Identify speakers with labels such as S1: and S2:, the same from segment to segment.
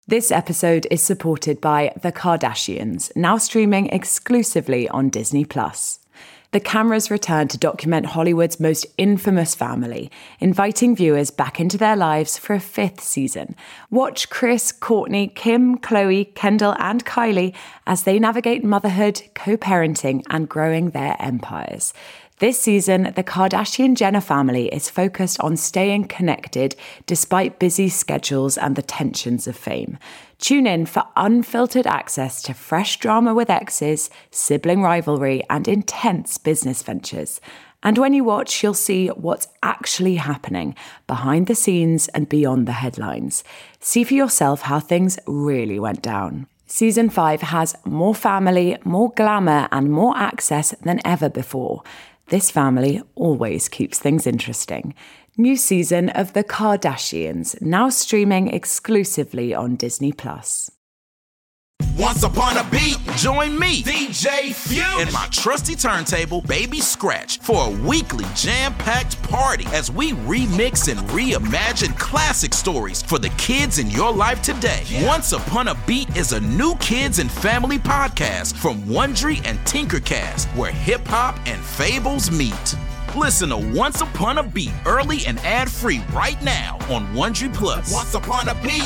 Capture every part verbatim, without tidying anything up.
S1: This episode is supported by The Kardashians, now streaming exclusively on Disney plus. The cameras return to document Hollywood's most infamous family, inviting viewers back into their lives for a fifth season. Watch Kris, Kourtney, Kim, Khloé, Kendall, and Kylie as they navigate motherhood, co-parenting, and growing their empires. This season, the Kardashian-Jenner family is focused on staying connected despite busy schedules and the tensions of fame. Tune in for unfiltered access to fresh drama with exes, sibling rivalry, and intense business ventures. And when you watch, you'll see what's actually happening behind the scenes and beyond the headlines. See for yourself how things really went down. Season five has more family, more glamour, and more access than ever before. This family always keeps things interesting. New season of The Kardashians, now streaming exclusively on Disney plus.
S2: Once upon a beat, join me, D J Fuse, and my trusty turntable, Baby Scratch, for a weekly jam-packed party as we remix and reimagine classic stories for the kids in your life today. Yeah. Once Upon a Beat is a new kids and family podcast from Wondery and Tinkercast, where hip-hop and fables meet. Listen to Once Upon a Beat early and ad-free right now on Wondery Plus. Once Upon a Beat.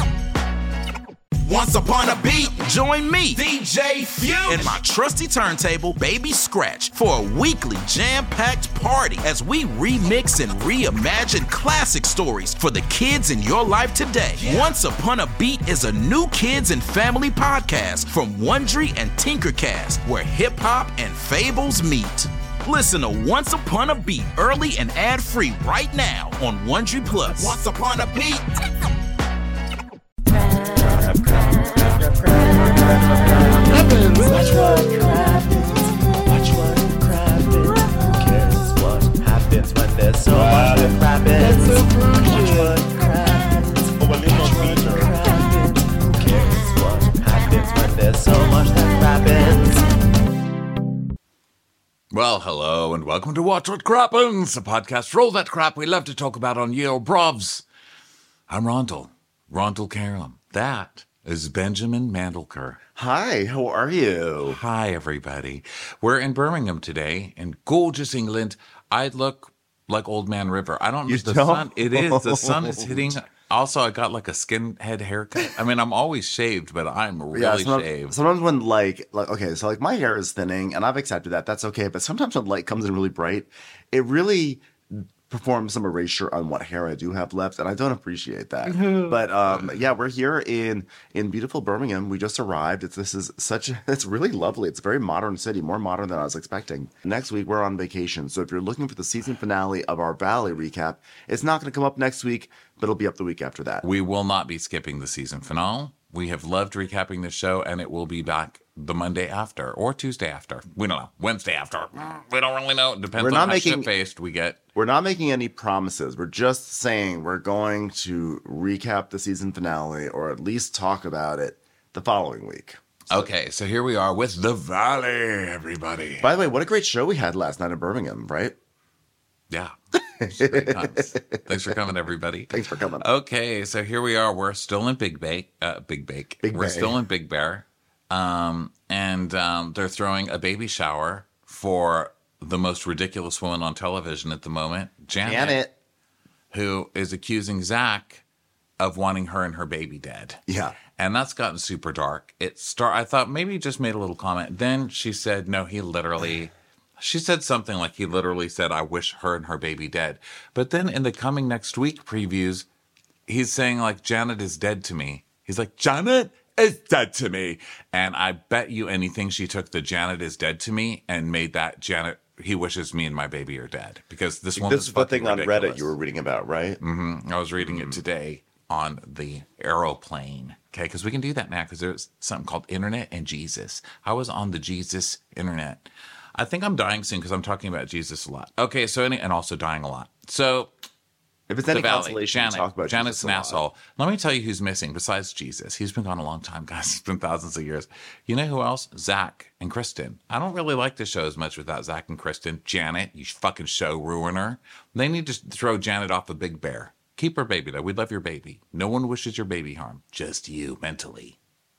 S2: Once Upon a Beat, join me, D J Fuse, and my trusty turntable, Baby Scratch, for a weekly jam-packed party as we remix and reimagine classic stories for the kids in your life today. Yeah. Once Upon a Beat is a new kids and family podcast from Wondery and Tinkercast, where hip-hop and fables meet. Listen to Once Upon a Beat early and ad-free right now on Wondery Plus. Once Upon a Beat.
S3: Watch what happens. Watch what happens. Who cares what happens when there's so much that happens? Watch what happens. Watch what happens. Who cares what happens when there's so much that happens?
S4: Well, hello and welcome to Watch What Crappens, a podcast for all that crap we love to talk about on Yale Brovs. I'm Rondell, Rondell Carolyn. That is Benjamin Mandelker.
S5: Hi, how are you?
S4: Hi, everybody. We're in Birmingham today, in gorgeous England. I look like Old Man River. I don't know.
S5: You
S4: The
S5: don't?
S4: sun, it is. The sun is hitting. Also, I got like a skinhead haircut. I mean, I'm always shaved, but I'm really
S5: yeah, sometimes,
S4: shaved.
S5: sometimes when like, like, okay, so like my hair is thinning and I've accepted that. That's okay. But sometimes when light comes in really bright, it really perform some erasure on what hair I do have left, and I don't appreciate that. But um, yeah, we're here in in beautiful Birmingham. We just arrived. It's this is such a, it's really lovely. It's a very modern city, more modern than I was expecting. Next week we're on vacation, so if you're looking for the season finale of our Valley recap, it's not going to come up next week, but it'll be up the week after that.
S4: We will not be skipping the season finale. We have loved recapping the show, and it will be back the Monday after or Tuesday after. We don't know. Wednesday after. We don't really know. It depends
S5: We're
S4: on
S5: not
S4: how
S5: making-
S4: shit-faced we get.
S5: We're not making any promises. We're just saying we're going to recap the season finale, or at least talk about it the following week.
S4: Okay, so here we are with The Valley, everybody.
S5: By the way, what a great show we had last night in Birmingham, right?
S4: Yeah. Great times. Thanks for coming, everybody.
S5: Thanks for coming.
S4: Okay, so here we are. We're still in Big Bake. Uh, Big Bake.
S5: Big
S4: We're
S5: Bay.
S4: still in Big Bear. Um, and um, they're throwing a baby shower for the most ridiculous woman on television at the moment, Janet,
S5: Janet.
S4: who is accusing Zach of wanting her and her baby dead.
S5: Yeah.
S4: And that's gotten super dark. It start. I thought maybe he just made a little comment. Then she said, no, he literally... She said something like he literally said, I wish her and her baby dead. But then in the coming next week previews, he's saying like, Janet is dead to me. He's like, Janet is dead to me. And I bet you anything she took the Janet is dead to me and made that Janet, he wishes me and my baby are dead. Because this one
S5: This
S4: is
S5: is the
S4: fucking
S5: thing on
S4: ridiculous.
S5: Reddit you were reading about, right?
S4: Mm-hmm. I was reading
S5: Mm-hmm.
S4: it today on the aeroplane. Okay, because we can do that now because there's something called Internet and Jesus. I was on the Jesus Internet. I think I'm dying soon because I'm talking about Jesus a lot. Okay, so any, and also dying a lot. So
S5: If it's
S4: the
S5: any
S4: Valley,
S5: consolation,
S4: Janet,
S5: to talk about
S4: Janet's
S5: Jesus
S4: an
S5: a lot.
S4: asshole. Let me tell you who's missing besides Jesus. He's been gone a long time, guys. It's been thousands of years. You know who else? Zach and Kristen. I don't really like the show as much without Zach and Kristen. Janet, you fucking show ruiner. They need to throw Janet off a Big Bear. Keep her baby, though. We love your baby. No one wishes your baby harm. Just you, mentally.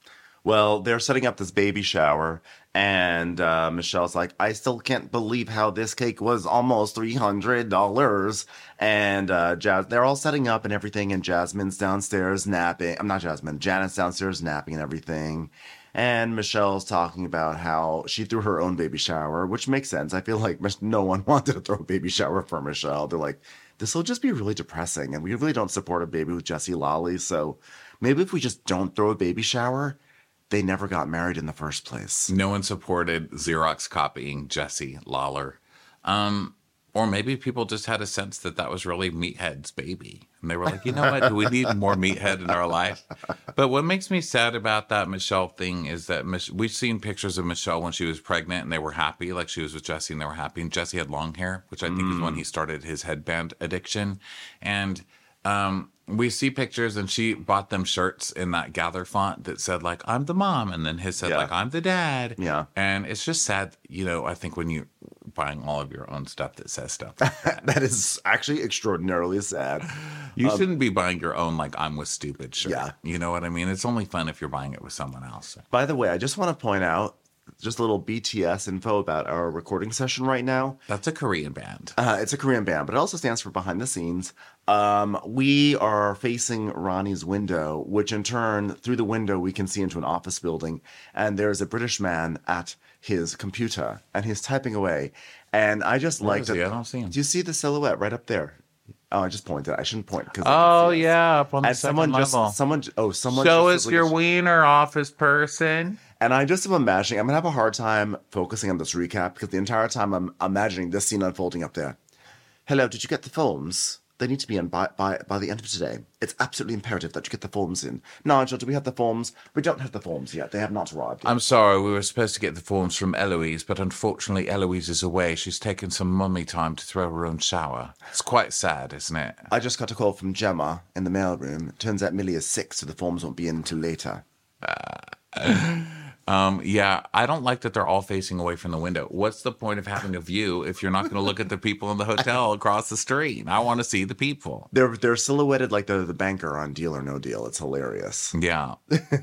S5: Well, they're setting up this baby shower, and uh, Michelle's like, I still can't believe how this cake was almost three hundred dollars. And uh, Jas- they're all setting up and everything, and Jasmine's downstairs napping. I'm not Jasmine. Janet's downstairs napping and everything. And Michelle's talking about how she threw her own baby shower, which makes sense. I feel like no one wanted to throw a baby shower for Michelle. They're like, this will just be really depressing, and we really don't support a baby with Jesse Lally, so maybe if we just don't throw a baby shower, they never got married in the first place.
S4: No one supported Xerox copying Jesse Lawler. Um, or maybe people just had a sense that that was really Meathead's baby. And they were like, you know what? Do we need more Meathead in our life? But what makes me sad about that Michelle thing is that Mich- we've seen pictures of Michelle when she was pregnant and they were happy. Like she was with Jesse and they were happy. And Jesse had long hair, which I think mm. is when he started his headband addiction. And um, we see pictures and she bought them shirts in that Gather font that said like, I'm the mom. And then his said yeah. like, I'm the dad.
S5: Yeah.
S4: And it's just sad, you know, I think when you buying all of your own stuff that says stuff like that.
S5: That is actually extraordinarily sad.
S4: You
S5: um,
S4: shouldn't be buying your own like I'm with stupid shirt.
S5: Yeah.
S4: You know what I mean? It's only fun if you're buying it with someone else.
S5: By the way, I just want to point out just a little B T S info about our recording session right now.
S4: That's a Korean band.
S5: Uh, it's a Korean band, but it also stands for behind the scenes. Um, we are facing Ronnie's window, which in turn, through the window, we can see into an office building. And there's a British man at his computer, and he's typing away. And I just like
S4: that. I don't see him.
S5: Do you see the silhouette right up there? Oh, I just pointed. I shouldn't point because.
S4: Oh yeah, up on the
S5: and
S4: second
S5: someone
S4: level.
S5: Just, someone. Oh, someone.
S4: Show
S5: just
S4: us your
S5: like,
S4: wiener, office person.
S5: And I just am imagining. I'm gonna have a hard time focusing on this recap because the entire time I'm imagining this scene unfolding up there. Hello, did you get the forms? They need to be in by, by, by the end of today. It's absolutely imperative that you get the forms in. Nigel, do we have the forms? We don't have the forms yet. They have not arrived yet.
S4: I'm sorry, we were supposed to get the forms from Eloise, but unfortunately Eloise is away. She's taken some mummy time to throw her own shower. It's quite sad, isn't it?
S5: I just got a call from Gemma in the mailroom. Turns out Millie is sick, so the forms won't be in until later.
S4: Uh, Um, yeah, I don't like that they're all facing away from the window. What's the point of having a view if you're not going to look at the people in the hotel across the street? I want to see the people.
S5: They're they're silhouetted like they're the banker on Deal or No Deal. It's hilarious.
S4: Yeah.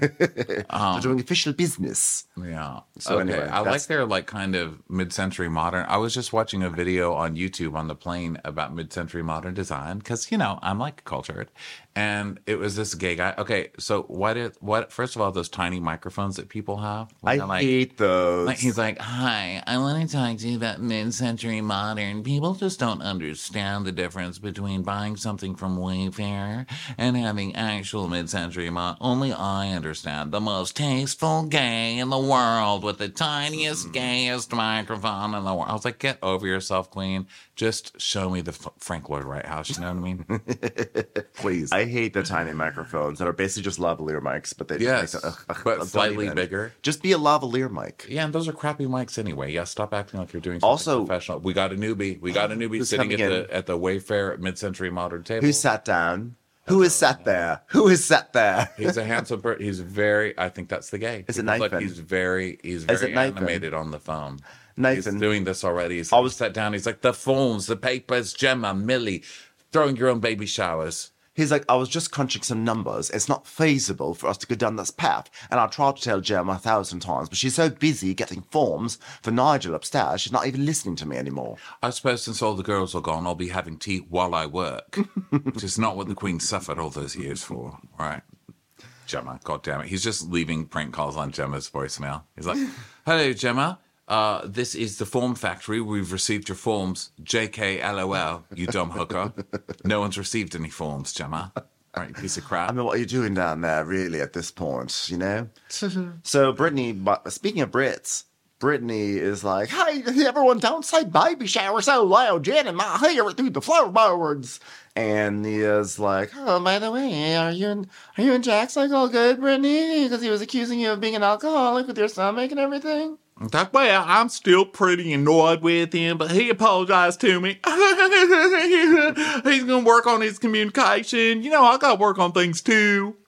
S5: um, they're doing official business.
S4: Yeah.
S5: So
S4: okay.
S5: anyway,
S4: I
S5: that's...
S4: like their like kind of mid-century modern. I was just watching a video on YouTube on the plane about mid-century modern design because, you know, I'm like cultured. And it was this gay guy. Okay, so why did what? First of all, those tiny microphones that people have.
S5: I
S4: like,
S5: hate those.
S4: Like, he's like, "Hi, I want to talk to you about mid-century modern." People just don't understand the difference between buying something from Wayfair and having actual mid-century modern. Only I understand. The most tasteful gay in the world with the tiniest, gayest microphone in the world. I was like, "Get over yourself, Queen. Just show me the F- Frank Lloyd Wright house." You know what I mean?
S5: Please. I hate the tiny microphones that are basically just lavalier mics, but they
S4: yes,
S5: just make a, a,
S4: but
S5: a
S4: slightly bigger.
S5: Just be a lavalier mic.
S4: Yeah, and those are crappy mics anyway. Yeah, stop acting like you're doing something
S5: also
S4: professional. We got a newbie. We got a newbie sitting at the at the Wayfair mid-century modern table.
S5: Who sat down? Who is sat there? Who is sat there?
S4: He's a handsome person. He's very. I think that's the gay.
S5: Is it
S4: People
S5: Nathan?
S4: Like he's very. He's very
S5: Nathan?
S4: animated on the phone.
S5: Nathan.
S4: He's doing this already. He's
S5: I was
S4: sat down. He's like the phones, the papers, Gemma, Millie, throwing your own baby showers.
S5: He's like, I was just crunching some numbers. It's not feasible for us to go down this path. And I tried to tell Gemma a thousand times, but she's so busy getting forms for Nigel upstairs, she's not even listening to me anymore.
S4: I suppose since all the girls are gone, I'll be having tea while I work, which is not what the Queen suffered all those years for, right? Gemma, God damn it. He's just leaving prank calls on Gemma's voicemail. He's like, hello, Gemma. Uh, this is the form factory. We've received your forms. J K L O L, you dumb hooker. No one's received any forms, Gemma. All right, piece of crap.
S5: I mean, what are you doing down there, really, at this point, you know? So, Brittany, speaking of Brits, Brittany is like, hey, everyone don't say baby shower so loud. Jen and my hair through the floorboards. And Nia's like, oh, by the way, are you and, are you and Jack's like all good, Brittany? Because he was accusing you of being an alcoholic with your stomach and everything.
S4: Like, well, I'm still pretty annoyed with him, but he apologized to me. He's going to work on his communication. You know, I got to work on things too.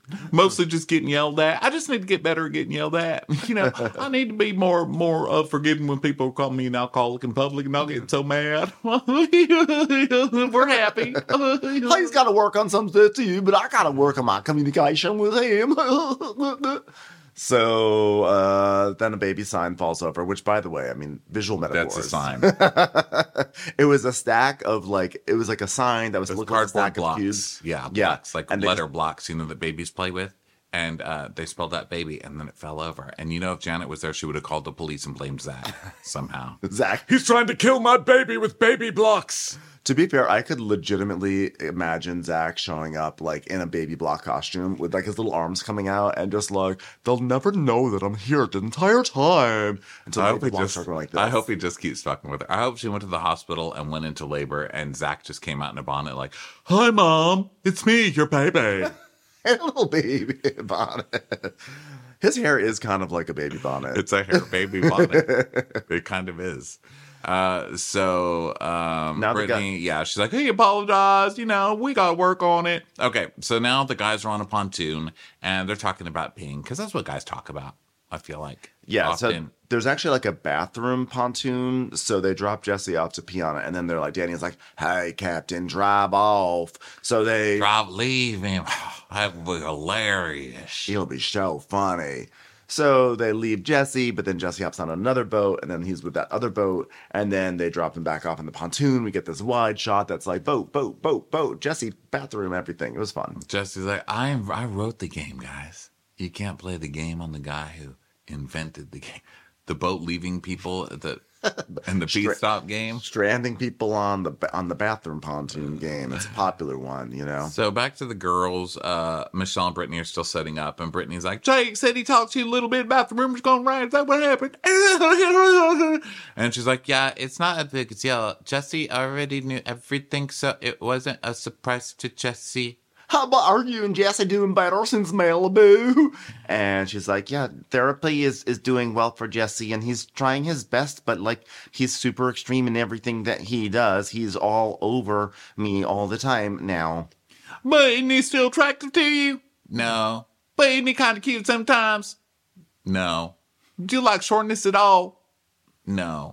S4: Mostly just getting yelled at. I just need to get better at getting yelled at. You know, I need to be more more uh, forgiving when people call me an alcoholic in public and I'll get so mad. We're happy.
S5: He's got to work on some stuff too, but I got to work on my communication with him. So uh, then a baby sign falls over, which, by the way, I mean, visual metaphors.
S4: That's a sign.
S5: It was a stack of like, it was like a sign that was looking like a stack
S4: blocks.
S5: of cubes.
S4: Yeah,
S5: Yeah.
S4: blocks, like
S5: And they
S4: letter
S5: just-
S4: blocks, you know, that babies play with. And uh, they spelled that baby, and then it fell over. And you know, if Janet was there, she would have called the police and blamed Zach somehow.
S5: Zach.
S4: He's trying to kill my baby with baby blocks.
S5: To be fair, I could legitimately imagine Zach showing up like in a baby block costume with like his little arms coming out and just like, they'll never know that I'm here the entire time. Until
S4: I
S5: the
S4: hope,
S5: baby
S4: he
S5: blocks
S4: just,
S5: start going like this.
S4: I hope he just keeps fucking with her. I hope she went to the hospital and went into labor, and Zach just came out in a bonnet like, "Hi, Mom. It's me, your baby."
S5: And a little baby bonnet. His hair is kind of like a baby bonnet.
S4: It's a hair baby bonnet. It kind of is. Uh, so, um,
S5: Now the
S4: Brittany, yeah, she's like, "Hey, apologize. You know, we got to work on it." Okay. So now the guys are on a pontoon and they're talking about peeing, because that's what guys talk about, I feel like.
S5: Yeah, so
S4: often.
S5: there's actually like a bathroom pontoon. So they drop Jesse off to pee on it. And then they're like, Danny's like, "Hey, Captain, drive off." So they,
S4: Drive, leave him. That would be hilarious.
S5: he'll be so funny. So they leave Jesse, but then Jesse hops on another boat, and then he's with that other boat, and then they drop him back off in the pontoon. We get this wide shot that's like boat, boat, boat, boat, Jesse, bathroom, everything. It was fun.
S4: Jesse's like, I am, I wrote the game, guys. You can't play the game on the guy who invented the game. The boat leaving people at the and the beat
S5: Stra-
S4: stop game.
S5: Stranding people on the on the bathroom pontoon game. It's a popular one, you know.
S4: So back to the girls. Uh, Michelle and Brittany are still setting up, and Brittany's like, "Jake said he talked to you a little bit about the rumors going right. Is that what happened?" And she's like, "Yeah, it's not a big deal. Jesse already knew everything, so it wasn't a surprise to Jesse."
S5: How about are you and Jesse doing better since Malibu? And she's like, yeah, therapy is, is doing well for Jesse, and he's trying his best, but like he's super extreme in everything that he does. He's all over me all the time now.
S4: But isn't he still attractive to you? No. But isn't he kind of cute sometimes? No. Do you like shortness at all? No.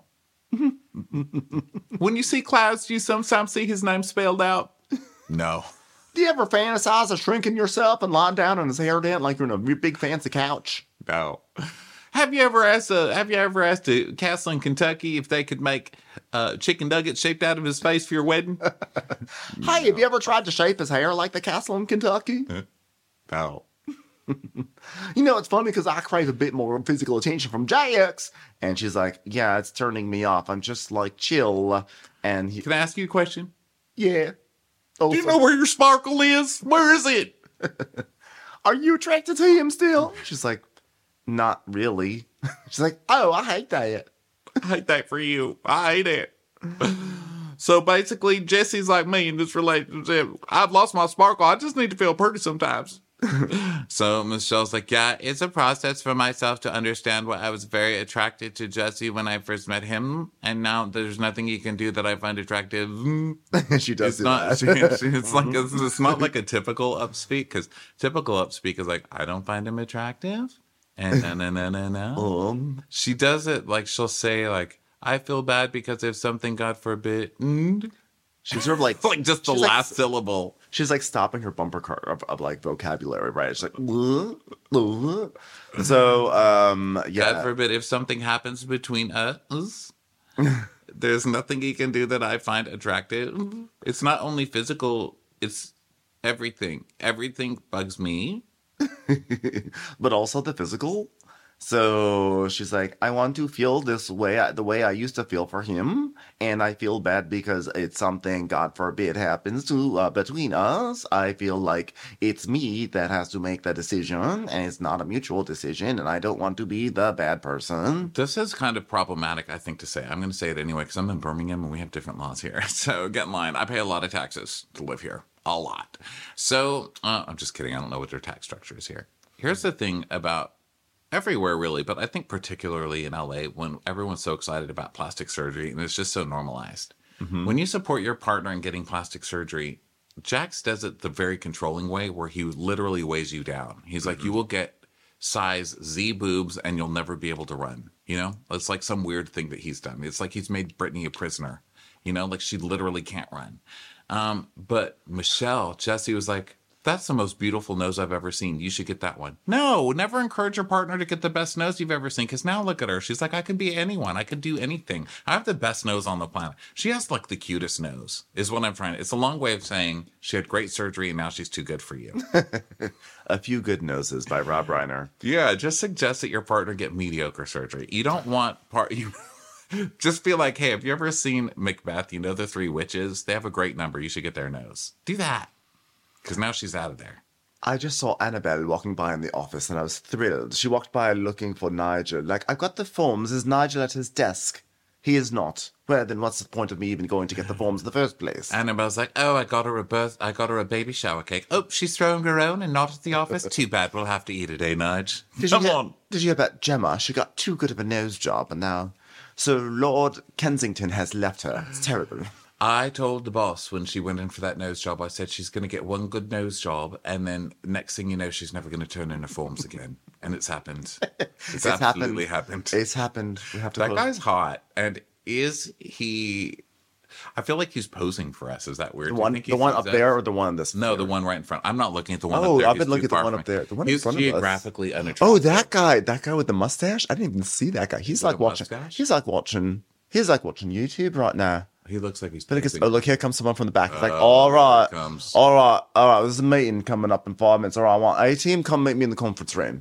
S4: When you see clouds, do you sometimes see his name spelled out? No.
S5: Do you ever fantasize of shrinking yourself and lying down on his hair dent like you're in a big fancy couch?
S4: No. Have you ever asked a Have you ever asked a castle in Kentucky if they could make uh, chicken nuggets shaped out of his face for your wedding?
S5: Hey, have you ever tried to shape his hair like the castle in Kentucky?
S4: No.
S5: You know, it's funny because I crave a bit more physical attention from J X. And she's like, yeah, it's turning me off. I'm just like, chill. And he,
S4: Can I ask you a question?
S5: yeah.
S4: Do you know where your sparkle is? Where is it?
S5: Are you attracted to him still? She's like, not really. She's like, oh, I hate that.
S4: I hate that for you. I hate it. So basically, Jesse's like me in this relationship. I've lost my sparkle. I just need to feel pretty sometimes. So Michelle's like, yeah, it's a process for myself to understand why I was very attracted to Jesse when I first met him. And now there's nothing he can do that I find attractive.
S5: She does
S4: It's
S5: do
S4: not,
S5: that.
S4: she, she- it's like, it's, it's not like a typical upspeak, because typical upspeak is like, I don't find him attractive. And no, no, no, no, no.
S5: Um,
S4: She does it like, she'll say like, I feel bad because if something, God forbid, mm.
S5: she's sort of like,
S4: It's like just the
S5: she's like-
S4: last syllable.
S5: she's like stopping her bumper car of, of like vocabulary, right? It's like, "Uh, uh." So, um,
S4: God
S5: yeah.
S4: forbid if something happens between us, there's nothing he can do that I find attractive. It's not only physical, it's everything. Everything bugs me.
S5: But also the physical. So she's like, I want to feel this way, the way I used to feel for him, and I feel bad because it's something, God forbid, happens to uh, between us. I feel like it's me that has to make the decision, and it's not a mutual decision, and I don't want to be the bad person.
S4: This is kind of problematic, I think, to say. I'm going to say it anyway because I'm in Birmingham and we have different laws here. So get in line. I pay a lot of taxes to live here. A lot. So uh, I'm just kidding. I don't know what their tax structure is here. Here's the thing about everywhere, really, but I think particularly in L A, when everyone's so excited about plastic surgery and it's just so normalized. Mm-hmm. When you support your partner in getting plastic surgery, Jax does it the very controlling way where he literally weighs you down. He's like, you will get size Z boobs and you'll never be able to run. You know, it's like some weird thing that he's done. It's like he's made Brittany a prisoner. You know, like she literally can't run. Um, but Michelle, Jesse was like, that's the most beautiful nose I've ever seen. You should get that one. No, never encourage your partner to get the best nose you've ever seen. Because now look at her. She's like, I could be anyone. I could do anything. I have the best nose on the planet. She has like the cutest nose is what I'm trying to. It's a long way of saying she had great surgery and now she's too good for you.
S5: A Few Good Noses by Rob Reiner.
S4: Yeah, just suggest that your partner get mediocre surgery. You don't want part you. Just feel like, hey, have you ever seen Macbeth? You know the three witches? They have a great number. You should get their nose. Do that. Because now she's out of there.
S5: I just saw Annabelle walking by in the office and I was thrilled. She walked by looking for Nigel. Like, I've got the forms. Is Nigel at his desk? He is not. Well, then what's the point of me even going to get the forms in the first place?
S4: Annabelle's like, oh, I got her a birth, I got her a baby shower cake. Oh, she's throwing her own and not at the office? Too bad. We'll have to eat it, eh, Nige?
S5: Did
S4: Come
S5: you hear,
S4: on.
S5: Did you hear about Gemma? She got too good of a nose job and now... So Lord Kensington has left her. It's terrible.
S4: I told the boss when she went in for that nose job, I said she's going to get one good nose job, and then next thing you know, she's never going to turn in her forms again. And it's happened. It's,
S5: It's
S4: absolutely
S5: happened.
S4: happened.
S5: It's happened. We have to.
S4: That
S5: close-
S4: guy's hot. And is he... I feel like he's posing for us. Is that weird?
S5: The
S4: Do you
S5: one,
S4: think he
S5: the one
S4: sees
S5: up
S4: that?
S5: there, or the one on this?
S4: No,
S5: floor?
S4: the one right in front. I'm not looking at the one
S5: Oh,
S4: up there.
S5: I've
S4: He's
S5: been looking
S4: too
S5: at the
S4: far
S5: one
S4: from
S5: up
S4: me.
S5: there. The one in
S4: He's
S5: front of us.
S4: geographically unattractive.
S5: Oh, that guy. That guy with the mustache. I didn't even see that guy. He's
S4: With
S5: like
S4: a
S5: watching.
S4: mustache?
S5: He's like watching. He's like watching YouTube right now.
S4: He looks like he's...
S5: But because,
S4: posing.
S5: oh, look, here comes someone from the back. It's like,
S4: Oh,
S5: all right,
S4: here it comes.
S5: all right, all right. There's a meeting coming up in five minutes. All right, I want A team. Come meet me in the conference room.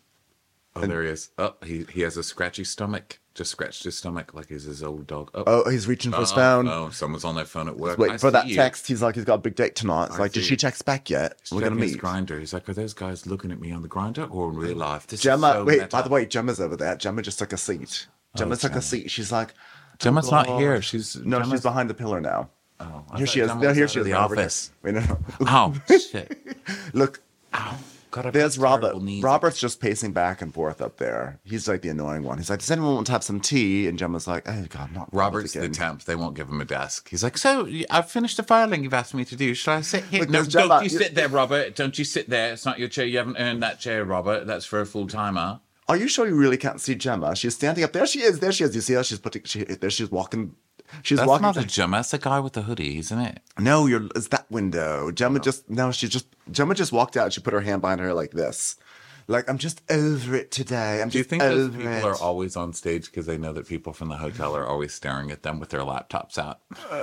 S4: Oh, there he is. Oh, he, he has a scratchy stomach. Just scratched his stomach like he's his old dog. Oh,
S5: Oh, he's reaching for his
S4: oh,
S5: phone.
S4: Oh, someone's on their phone at work.
S5: Waiting
S4: I
S5: for that
S4: see you.
S5: text. He's like, he's got a big date tonight. It's
S4: I
S5: like, did
S4: see.
S5: she text back yet?
S4: He's
S5: We're gonna
S4: checking his
S5: meet.
S4: grinder. He's like, are those guys looking at me on the grinder or in real life? This
S5: Gemma,
S4: is so
S5: wait.
S4: meta.
S5: By the way, Gemma's over there. Gemma just took a seat. Gemma took
S4: Gemma.
S5: a seat. She's like,
S4: Gemma's
S5: oh,
S4: not
S5: God.
S4: here. She's
S5: No,
S4: Gemma's,
S5: she's behind the pillar now.
S4: Oh, I
S5: Here
S4: thought
S5: she is.
S4: Gemma
S5: No,
S4: was
S5: here
S4: out
S5: she
S4: of
S5: is.
S4: the
S5: over here.
S4: office.
S5: Wait, no, no.
S4: Oh shit!
S5: Look,
S4: Ow! God, I've
S5: there's
S4: got
S5: Robert.
S4: terrible knees.
S5: Robert's just pacing back and forth up there. He's like the annoying one. He's like, does anyone want to have some tea? And Gemma's like, oh, God, not
S4: Robert's the
S5: again.
S4: temp. They won't give him a desk. He's like, so I've finished the filing you've asked me to do. Should I sit here?
S5: Look,
S4: no,
S5: there's
S4: don't
S5: Gemma.
S4: you sit there, Robert. Don't you sit there. It's not your chair. You haven't earned that chair, Robert. That's for a full timer.
S5: Are you sure you really can't see Gemma? She's standing up. There she is. There she is. You see how she's putting, she, there she's walking. She's
S4: That's
S5: walking.
S4: not a Gemma. That's the guy with the hoodie, isn't it?
S5: No, you're, it's that window. Gemma just, no, she just, Gemma just walked out. She put her hand behind her like this. Like, I'm just over it today. I'm
S4: Do you
S5: just
S4: think those
S5: over
S4: people
S5: it.
S4: are always on stage because they know that people from the hotel are always staring at them with their laptops out?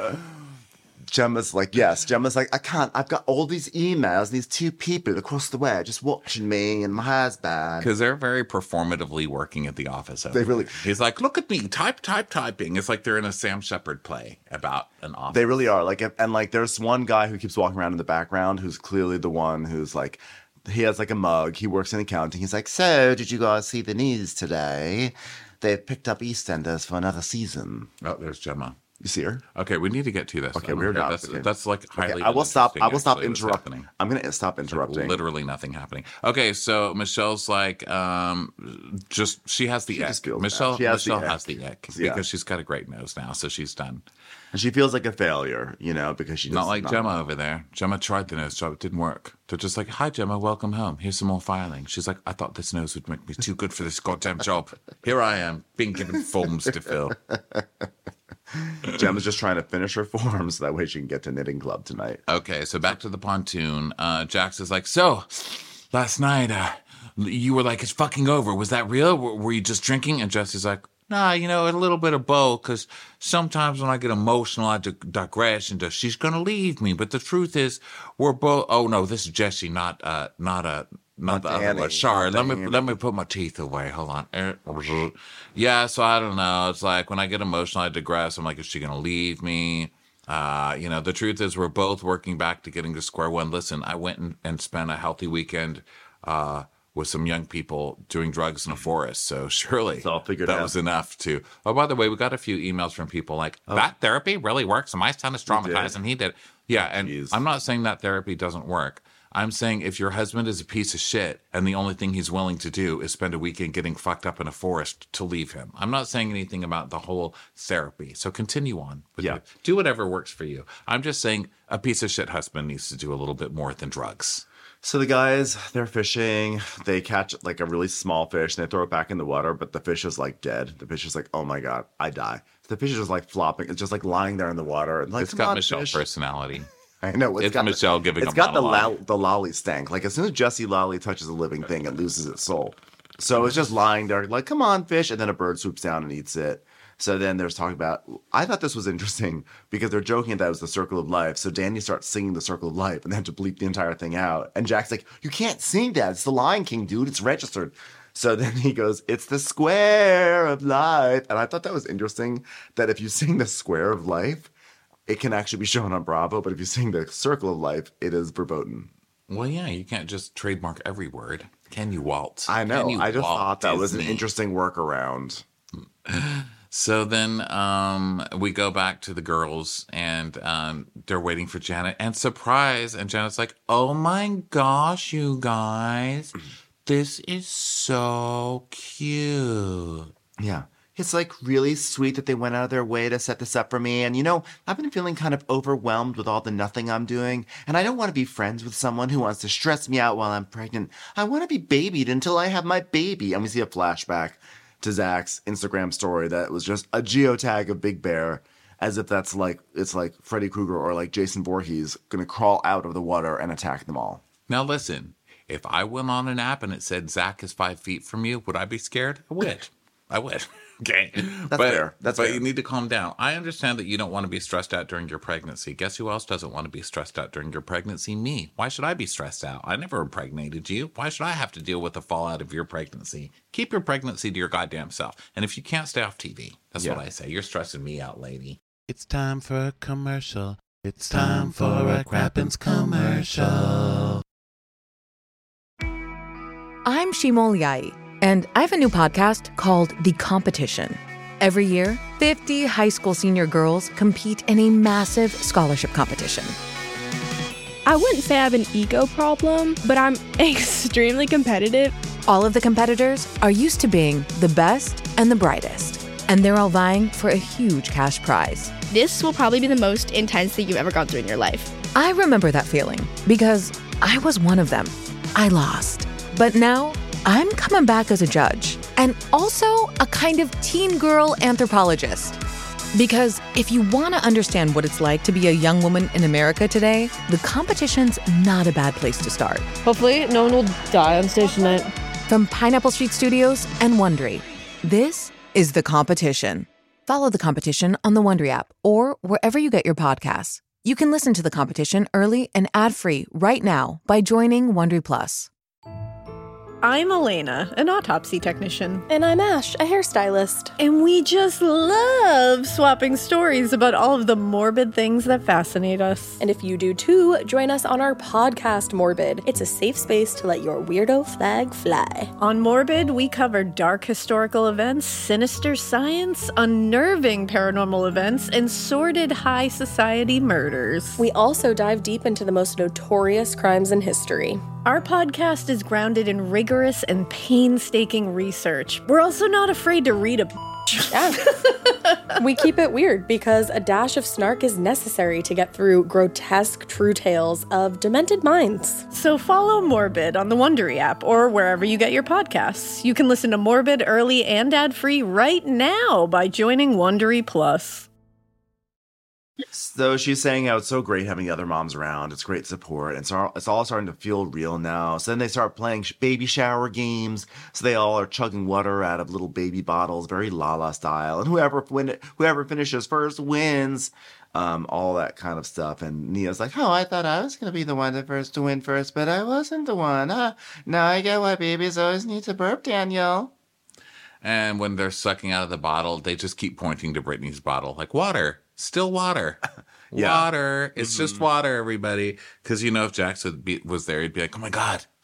S5: Gemma's like, yes. Gemma's like, I can't. I've got all these emails, these two people across the way just watching me and my husband.
S4: Because they're very performatively working at the office. over
S5: They really-
S4: there. He's like, look at me, type, type, typing. It's like they're in a Sam Shepard play about an office.
S5: They really are. Like, and like, there's one guy who keeps walking around in the background who's clearly the one who's like, he has like a mug. He works in accounting. He's like, so did you guys see the news today? They've picked up EastEnders for another season.
S4: Oh, there's Gemma.
S5: You see her?
S4: Okay, we need to get to this.
S5: Okay,
S4: then.
S5: we're not.
S4: That's,
S5: Okay.
S4: that's like highly.
S5: Okay, I will stop. I will
S4: uninteresting,
S5: stop
S4: actually, what's
S5: interrupting.
S4: happening.
S5: I'm gonna stop interrupting.
S4: Literally nothing happening. Okay, so Michelle's like, um, just she has the
S5: She
S4: ick.
S5: just feels
S4: Michelle,
S5: bad. She has the
S4: Michelle
S5: ick.
S4: has the ick
S5: Yeah.
S4: because she's got a great nose now, so she's done.
S5: And she feels like a failure, you know, because she's
S4: Not like Gemma over there. Gemma tried the nose job; it didn't work. They're just like, "Hi, Gemma, welcome home. Here's some more filing." She's like, "I thought this nose would make me too good for this goddamn job. Here I am, being given forms to fill."
S5: Gemma's just trying to finish her forms so that way she can get to knitting club tonight.
S4: Okay, so back to the pontoon. Uh, Jax is like, so last night, uh, you were like, it's fucking over. Was that real? Were, were you just drinking? And Jesse's like, nah, you know, a little bit of both, because sometimes when I get emotional, I dig- digress into she's gonna leave me. But the truth is, we're both. Oh no, this is Jesse, not uh, not a. Not,
S5: Not
S4: the other
S5: Danny.
S4: one. Sorry,
S5: Not
S4: let me
S5: Danny.
S4: let me put my teeth away. Hold on. Yeah, so I don't know. It's like when I get emotional, I digress. I'm like, is she gonna leave me? Uh, you know, the truth is we're both working back to getting to square one. Listen, I went and, and spent a healthy weekend uh, with some young people doing drugs in a forest. So surely
S5: all figured
S4: that
S5: out.
S4: was enough to. Oh, by the way, we got a few emails from people like, that therapy really works. My son is traumatized and he did. Yeah, and
S5: Jeez.
S4: I'm not saying that therapy doesn't work. I'm saying if your husband is a piece of shit and the only thing he's willing to do is spend a weekend getting fucked up in a forest, to leave him. I'm not saying anything about the whole therapy. So continue on. With
S5: Yeah.
S4: it. Do whatever works for you. I'm just saying a piece of shit husband needs to do a little bit more than drugs.
S5: So the guys, they're fishing. They catch like a really small fish and they throw it back in the water, but the fish is like dead. The fish is like, oh my God, I die. So the fish is just like flopping. It's just like lying there in the water. And like,
S4: It's
S5: come
S4: got
S5: on,
S4: Michelle's
S5: fish.
S4: personality.
S5: I know.
S4: It's Michelle giving
S5: It's
S4: a
S5: got the,
S4: monologue.
S5: lo- the lolly stank. Like as soon as Jesse Lolly touches a living thing, it loses its soul. So it's just lying there like, come on, fish. And then a bird swoops down and eats it. So then there's talking about, I thought this was interesting because they're joking that it was the circle of life. So Danny starts singing the circle of life and they have to bleep the entire thing out. And Jack's like, you can't sing that. It's the Lion King, dude. It's registered. So then he goes, it's the square of life. And I thought that was interesting that if you sing the square of life, it can actually be shown on Bravo. But if you sing the circle of life, it is verboten.
S4: Well, yeah, you can't just trademark every word. Can you, Walt?
S5: I know.
S4: Can you,
S5: I just
S4: Walt
S5: thought that was an
S4: Disney?
S5: interesting workaround.
S4: So then um, we go back to the girls, and um, they're waiting for Janet. And surprise! And Janet's like, "Oh my gosh, you guys, this is so cute."
S5: Yeah. It's like really sweet that they went out of their way to set this up for me. And you know, I've been feeling kind of overwhelmed with all the nothing I'm doing. And I don't want to be friends with someone who wants to stress me out while I'm pregnant. I want to be babied until I have my baby. And we see a flashback to Zach's Instagram story that was just a geotag of Big Bear, as if that's like, it's like Freddy Krueger or like Jason Voorhees going to crawl out of the water and attack them all.
S4: Now listen, if I went on an app and it said Zach is five feet from you, would I be scared? I would. I would. Okay.
S5: That's
S4: but,
S5: fair. That's
S4: but
S5: fair.
S4: you need to calm down. I understand that you don't want to be stressed out during your pregnancy. Guess who else doesn't want to be stressed out during your pregnancy? Me. Why should I be stressed out? I never impregnated you. Why should I have to deal with the fallout of your pregnancy? Keep your pregnancy to your goddamn self. And if you can't, stay off T V. That's
S5: Yeah.
S4: what I say. You're stressing me out, lady.
S6: It's time for a commercial. It's time for a Crappens commercial.
S7: I'm Shimol Yai, and I have a new podcast called The Competition. Every year, fifty high school senior girls compete in a massive scholarship competition.
S8: I wouldn't say I have an ego problem, but I'm extremely competitive.
S7: All of the competitors are used to being the best and the brightest, and they're all vying for a huge cash prize.
S8: This will probably be the most intense thing you've ever gone through in your life.
S7: I remember that feeling because I was one of them. I lost. But now, I'm coming back as a judge and also a kind of teen girl anthropologist. Because if you want to understand what it's like to be a young woman in America today, the competition's not a bad place to start.
S9: Hopefully, no one will die on stage tonight.
S7: From Pineapple Street Studios and Wondery, this is The Competition. Follow The Competition on the Wondery app or wherever you get your podcasts. You can listen to The Competition early and ad-free right now by joining Wondery Plus.
S10: I'm Elena, an autopsy technician.
S11: And I'm Ash, a hairstylist.
S10: And we just love swapping stories about all of the morbid things that fascinate us.
S11: And if you do too, join us on our podcast, Morbid. It's a safe space to let your weirdo flag fly.
S10: On Morbid, we cover dark historical events, sinister science, unnerving paranormal events, and sordid high society murders.
S11: We also dive deep into the most notorious crimes in history.
S10: Our podcast is grounded in rigorous and painstaking research. We're also not afraid to read a
S11: Yeah. We keep it weird because a dash of snark is necessary to get through grotesque true tales of demented minds.
S10: So follow Morbid on the Wondery app or wherever you get your podcasts. You can listen to Morbid early and ad-free right now by joining Wondery Plus.
S5: So she's saying how it's so great having the other moms around. It's great support. And so it's all starting to feel real now. So then they start playing sh- baby shower games. So they all are chugging water out of little baby bottles, very Lala style. And whoever win- whoever finishes first wins. Um, all that kind of stuff. And Nia's like, oh, I thought I was going to be the one that first to win first, but I wasn't the one. Huh? Now I get why babies always need to burp, Daniel.
S4: And when they're sucking out of the bottle, they just keep pointing to Brittany's bottle, like water, still water,
S5: Yeah.
S4: water. It's just water, everybody. Because you know, if Jax would be, was there, he'd be like, "Oh my God,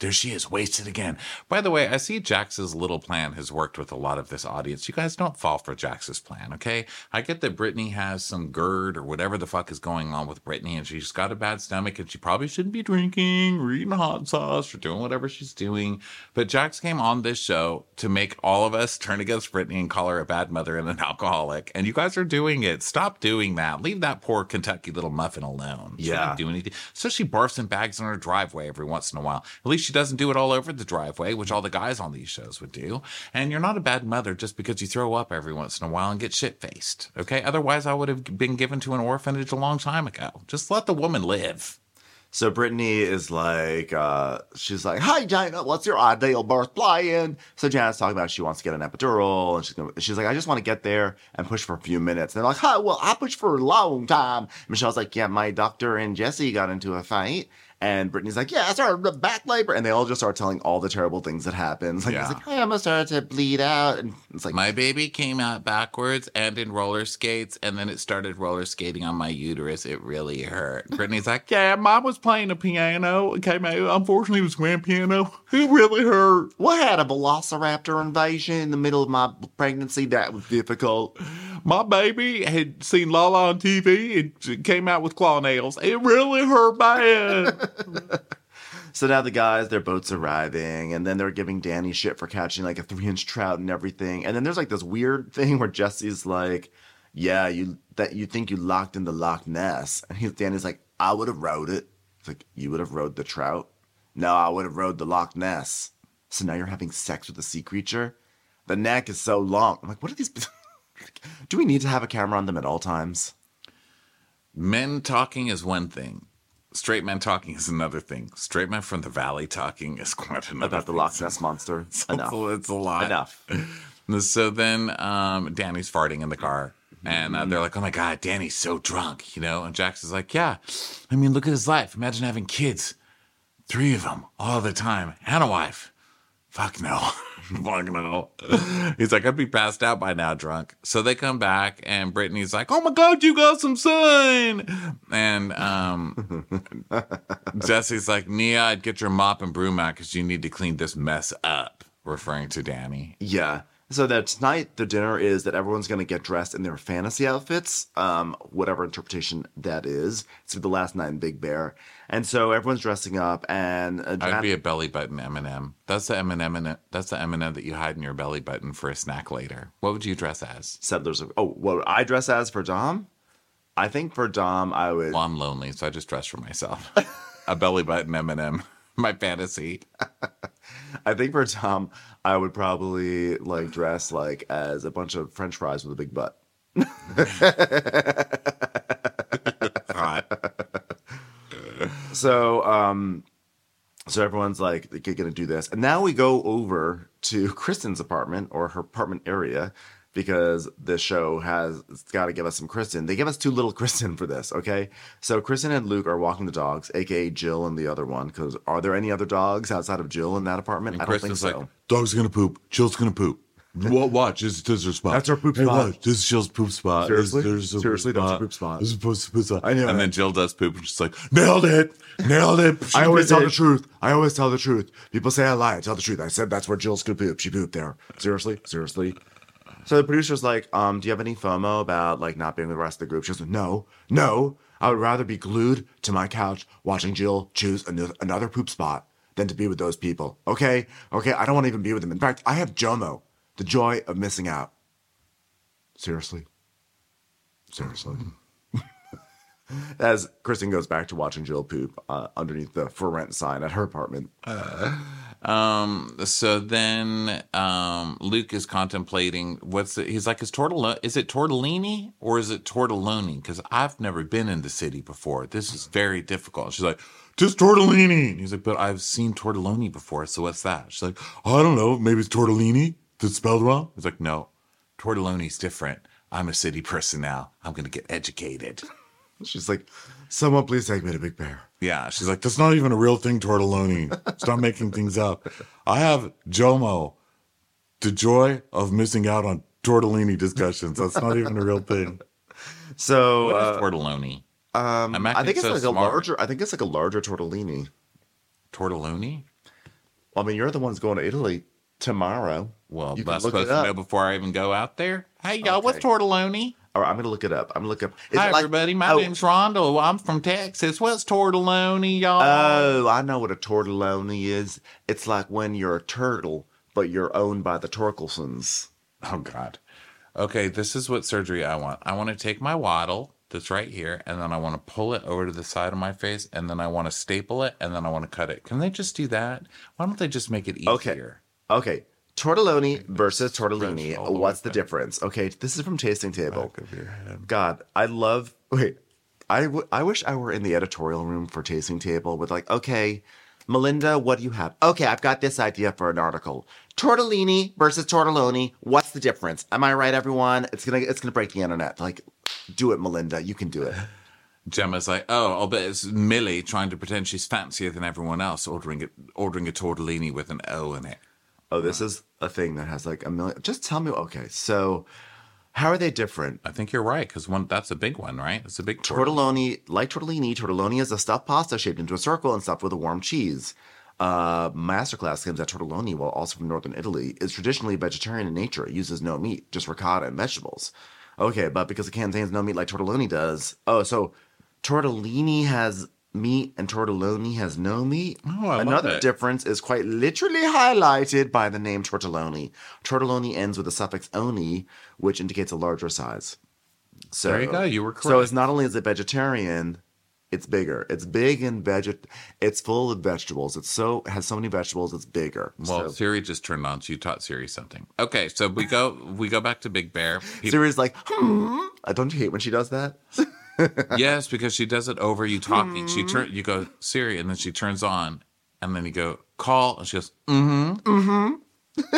S4: there she is, wasted again. By the way, I see Jax's little plan has worked with a lot of this audience. You guys don't fall for Jax's plan, okay? I get that Brittany has some GERD or whatever the fuck is going on with Brittany, and she's got a bad stomach, and she probably shouldn't be drinking or eating hot sauce or doing whatever she's doing. But Jax came on this show to make all of us turn against Brittany and call her a bad mother and an alcoholic. And you guys are doing it. Stop doing that. Leave that poor Kentucky little muffin alone. She
S5: Yeah.
S4: doesn't do anything. So she barfs in bags in her driveway every once in a while. At least she doesn't do it all over the driveway, which all the guys on these shows would do. And you're not a bad mother just because you throw up every once in a while and get shit-faced, okay? Otherwise, I would have been given to an orphanage a long time ago. Just let the woman live.
S5: So Brittany is like, uh, she's like, "Hi, Janet, what's your ideal birth plan?" So Janet's talking about she wants to get an epidural, and she's gonna, she's like, "I just want to get there and push for a few minutes." And they're like, "Huh, well, I pushed for a long time." Michelle's like, "Yeah, my doctor and Jesse got into a fight." And Brittany's like, "Yeah, I started back labor." And they all just start telling all the terrible things that happens. Like,
S4: Yeah.
S5: it's like, "I almost started to bleed out." And it's like,
S4: My baby came out backwards and in roller skates, and then it started roller skating on my uterus. It really hurt. Brittany's like, yeah, mom was playing a piano. It came out, unfortunately, it was grand piano. It really hurt.
S5: "What had a velociraptor invasion in the middle of my pregnancy? That was difficult."
S4: My baby had seen Lala on T V and she came out with claw nails. It really hurt bad.
S5: So now the guys, their boat's arriving, and then they're giving Danny shit for catching like a three-inch trout and everything. And then there's like this weird thing where Jesse's like, "Yeah, you that you think you locked in the Loch Ness," and he, Danny's like, "I would have rode it." It's like, "You would have rode the trout?" "No, I would have rode the Loch Ness." So now you're having sex with a sea creature. The neck is so long. I'm like, what are these? Do we need to have a camera on them at all times?
S4: Men talking is one thing. Straight men talking is another thing. Straight men from the valley talking is quite another
S5: About the
S4: thing.
S5: Loch Ness monster.
S4: It's,
S5: Enough.
S4: a, it's a lot.
S5: Enough.
S4: So then um, Danny's farting in the car. And uh, they're like, "Oh my God, Danny's so drunk," you know? And Jax is like, "Yeah, I mean, look at his life. Imagine having kids. Three of them all the time. And a wife. Fuck no." Fuck no. He's like, "I'd be passed out by now drunk." So they come back and Brittany's like, "Oh my God, you got some sun." And um, Jesse's like, "Nia, I'd get your mop and broom out because you need to clean this mess up," referring to Danny.
S5: Yeah. So that tonight the dinner is that everyone's going to get dressed in their fantasy outfits, um, whatever interpretation that is. It's the last night in Big Bear, and so everyone's dressing up. And uh,
S4: I'd be a belly button M and M. That's the M and M. That's the M and M that you hide in your belly button for a snack later. What would you dress as?
S5: Settlers of oh, what would I dress as for Dom? I think for Dom I would.
S4: Well, I'm lonely, so I just dress for myself. A belly button M and M. My fantasy.
S5: I think for Dom I would probably like dress like as a bunch of French fries with a big butt.
S4: Hot.
S5: So, um, so everyone's like, they're going to do this. And now we go over to Kristen's apartment or her apartment area because the show has got to give us some Kristen. They give us too little Kristen for this, okay? So Kristen and Luke are walking the dogs, a k a. Jill and the other one, because are there any other dogs outside of Jill in that apartment?
S4: And
S5: I don't
S4: Kristen's
S5: think so.
S4: like,
S6: Dog's gonna poop. Jill's gonna poop. What? Watch. This, this is her spot.
S5: That's her poop
S6: hey,
S5: spot.
S6: Watch. This is Jill's poop spot.
S5: Seriously?
S6: This, there's a
S5: Seriously,
S6: poop
S5: that's
S6: spot.
S5: her poop spot.
S6: This is supposed to poop spot.
S5: I know.
S4: and then Jill does poop and she's like,
S6: Nailed it. Nailed it. She
S5: I always
S6: did
S5: tell
S6: it.
S5: the truth. I always tell the truth. People say I lie. I tell the truth. I said that's where Jill's could poop. She pooped there. Seriously? Seriously? So the producer's like, um, do you have any FOMO about like not being with the rest of the group? She goes, no, no. I would rather be glued to my couch watching Jill choose another, another poop spot than to be with those people. Okay? Okay, I don't want to even be with them. In fact, I have JOMO, the joy of missing out. Seriously? Seriously? As Kristen goes back to watching Jill poop uh, underneath the for rent sign at her apartment.
S4: uh, um, so then um, Luke is contemplating what's it? He's like, is tortellini? Is it tortellini or is it tortelloni? Because I've never been in the city before. This is very difficult. She's like, just tortellini. And he's like, but I've seen tortelloni before. So what's that? She's like,
S6: I don't know. Maybe it's tortellini. That's spelled wrong.
S4: He's like, no, tortelloni's different. I'm a city person now. I'm gonna get educated.
S5: She's like, someone please take me to Big Bear.
S4: Yeah, she's like,
S6: That's not even a real thing, tortelloni. Stop making things up. I have JOMO, the joy of missing out on tortellini discussions. That's not even a real thing.
S5: So
S4: what
S5: uh,
S4: is tortelloni?
S5: Um,
S4: I'm
S5: I
S4: acting
S5: think it's
S4: so
S5: like
S4: smart.
S5: a larger. I think it's like a larger tortellini.
S4: Tortelloni?
S5: I mean, you're the ones going to Italy tomorrow.
S4: Well,
S5: you
S4: that's supposed to know before I even go out there. Hey, y'all,
S5: Okay.
S4: what's tortelloni?
S5: All right, I'm going to look it up. I'm going to look up. Is
S4: Hi,
S5: it like-
S4: everybody. My
S5: oh,
S4: name's Rondo. I'm from Texas. What's tortelloni, y'all?
S5: Oh, I know what a tortelloni is. It's like when you're a turtle, but you're owned by the Torkelsons.
S4: Oh, God. Okay, this is what surgery I want. I want to take my waddle that's right here, and then I want to pull it over to the side of my face, and then I want to staple it, and then I want to cut it. Can they just do that? Why don't they just make it easier?
S5: Okay. Okay. Tortelloni versus tortellini.
S4: all the
S5: What's
S4: way
S5: the difference? Okay, this is from Tasting Table.
S4: Back of your head.
S5: God, I love. Wait, I, w- I wish I were in the editorial room for Tasting Table with like, okay, Melinda, what do you have? Okay, I've got this idea for an article. Tortellini versus tortelloni. What's the difference? Am I right, everyone? It's gonna it's gonna break the internet. Like, do it, Melinda. You can do it.
S4: Gemma's like, oh, I'll bet it's Millie trying to pretend she's fancier than everyone else, ordering it, ordering a tortellini with an O in it.
S5: Oh, this is a thing that has like a million. Just tell me. Okay, so how are they different?
S4: I think you're right, because one that's a big one, right? It's a big
S5: Tortelloni, like tortellini, tortelloni is a stuffed pasta shaped into a circle and stuffed with a warm cheese. Uh, Masterclass claims that tortelloni, while also from northern Italy, is traditionally vegetarian in nature. It uses no meat, just ricotta and vegetables. Okay, but because it contains no meat like tortelloni does. Oh, so tortellini has meat and tortelloni has no meat.
S4: Oh, I love
S5: Another
S4: it.
S5: difference is quite literally highlighted by the name tortelloni. Tortelloni ends with the suffix oni, which indicates a larger size. So
S4: There you go, you were
S5: So
S4: correct.
S5: it's not only is it vegetarian, it's bigger. It's big and veget. It's full of vegetables. It's so has so many vegetables. It's bigger.
S4: Well,
S5: so,
S4: Siri just turned on, so you taught Siri something. Okay, so we go we go back to Big Bear. People-
S5: Siri's like, hmm. I don't you hate when she does that?
S4: Yes, because she does it over you talking. She turn you go Siri, and then she turns on, and then you go call, and she goes mm-hmm, mm-hmm.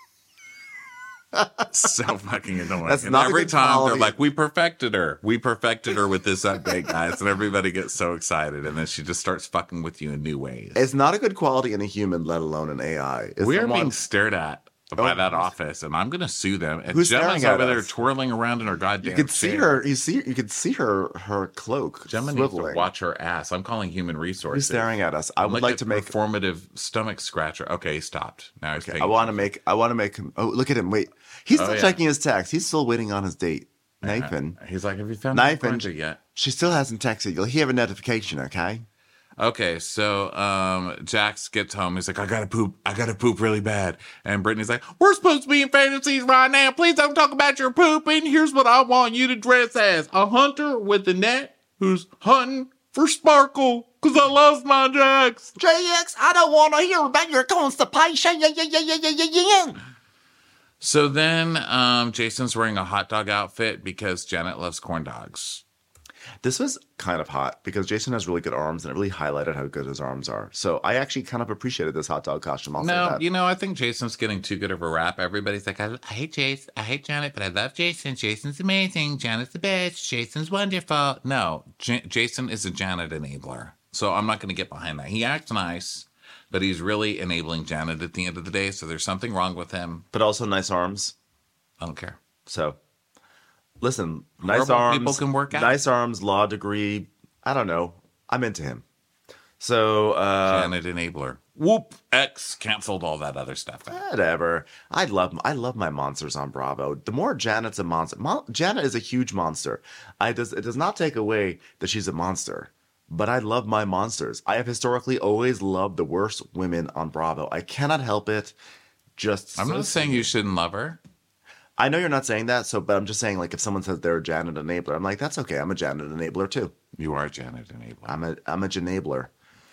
S4: So fucking annoying.
S5: That's
S4: and
S5: not a
S4: every
S5: good
S4: time
S5: quality.
S4: they're like, "We perfected her. We perfected her with this update, guys," and everybody gets so excited, and then she just starts fucking with you in new ways.
S5: It's not a good quality in a human, let alone an A I. It's
S4: We are
S5: someone-
S4: being stared at by
S5: Oh,
S4: that office, and I'm going to sue them. And
S5: Who's
S4: Gemma's
S5: staring at
S4: over there
S5: us?
S4: twirling around in her goddamn
S5: You could see
S4: chair.
S5: her. You see. You could see her. Her cloak.
S4: Gemma needs to
S5: swiveling.
S4: watch her ass. I'm calling human resources.
S5: Who's staring at us? I
S4: I'm
S5: would like
S4: a
S5: to make.
S4: performative stomach scratcher. Okay, he stopped. Now he's
S5: Okay,
S4: paying
S5: I want to make. I want to make him. Oh, look at him! Wait, he's
S4: Oh,
S5: still
S4: yeah.
S5: checking his text. He's still waiting on his date. Nathan.
S4: He's like, "Have you found my
S5: Nathan.
S4: project yet?"
S5: She still hasn't texted. You'll hear a notification. Okay.
S4: Okay, so um, Jax gets home. He's like, "I gotta poop. I gotta poop really bad." And Brittany's like, "We're supposed to be in fantasies right now. Please don't talk about your pooping. Here's what I want you to dress as: a hunter with a net who's hunting for sparkle. Cause I lost my Jax."
S5: J X, I don't want to hear about your constipation. Yeah, yeah, yeah, yeah, yeah, yeah, yeah.
S4: So then um, Jason's wearing a hot dog outfit because Janet loves corn dogs.
S5: This was kind of hot because Jason has really good arms and it really highlighted how good his arms are. So I actually kind of appreciated this hot dog costume. I'll say
S4: No,
S5: that.
S4: you know, I think Jason's getting too good of a rap. Everybody's like, I, I hate Jason, I hate Janet, but I love Jason. Jason's amazing. Janet's the best. Jason's wonderful. No, J- Jason is a Janet enabler. So I'm not going to get behind that. He acts nice, but he's really enabling Janet at the end of the day. So there's something wrong with him.
S5: But also nice arms.
S4: I don't care.
S5: So, listen, nice
S4: Horrible
S5: arms.
S4: people can work out.
S5: Nice arms, law degree. I don't know. I'm into him. So, uh,
S4: Janet enabler. Whoop. X canceled all that other stuff.
S5: whatever. I love I love my monsters on Bravo. The more Janet's a monster. Mon- Janet is a huge monster. I does it does not take away that she's a monster. But I love my monsters. I have historically always loved the worst women on Bravo. I cannot help it. Just
S4: I'm
S5: so
S4: not saying you shouldn't love her.
S5: I know you're not saying that, so but I'm just saying, like, if someone says they're a Janet enabler, I'm like, that's okay. I'm a Janet enabler too.
S4: You are Janet enabler.
S5: I'm a I'm a Janabler.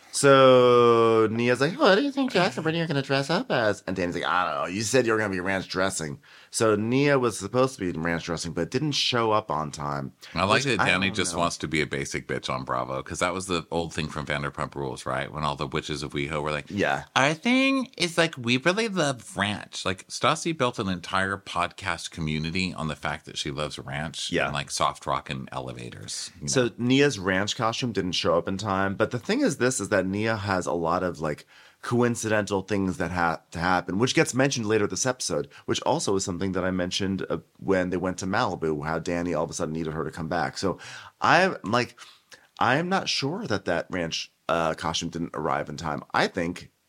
S5: So Nia's like, what do you think Jackson and Brittany are going to dress up as? And Danny's like, I don't know. You said you were going to be ranch dressing. So Nia was supposed to be ranch dressing, but didn't show up on time.
S4: I like
S5: Which
S4: that
S5: I
S4: Danny
S5: don't
S4: just
S5: know.
S4: wants to be a basic bitch on Bravo, because that was the old thing from Vanderpump Rules, right? When all the witches of WeHo were like,
S5: Yeah.
S4: our thing is like, we really love ranch. Like, Stassi built an entire podcast community on the fact that she loves ranch
S5: Yeah.
S4: and like soft rock and elevators. you know?
S5: So Nia's ranch costume didn't show up in time. But the thing is this, is that Nia has a lot of like coincidental things that had to happen, which gets mentioned later this episode, which also is something that I mentioned uh, when they went to Malibu, how Danny all of a sudden needed her to come back. So I'm like, I'm not sure that that ranch uh, costume didn't arrive in time. I think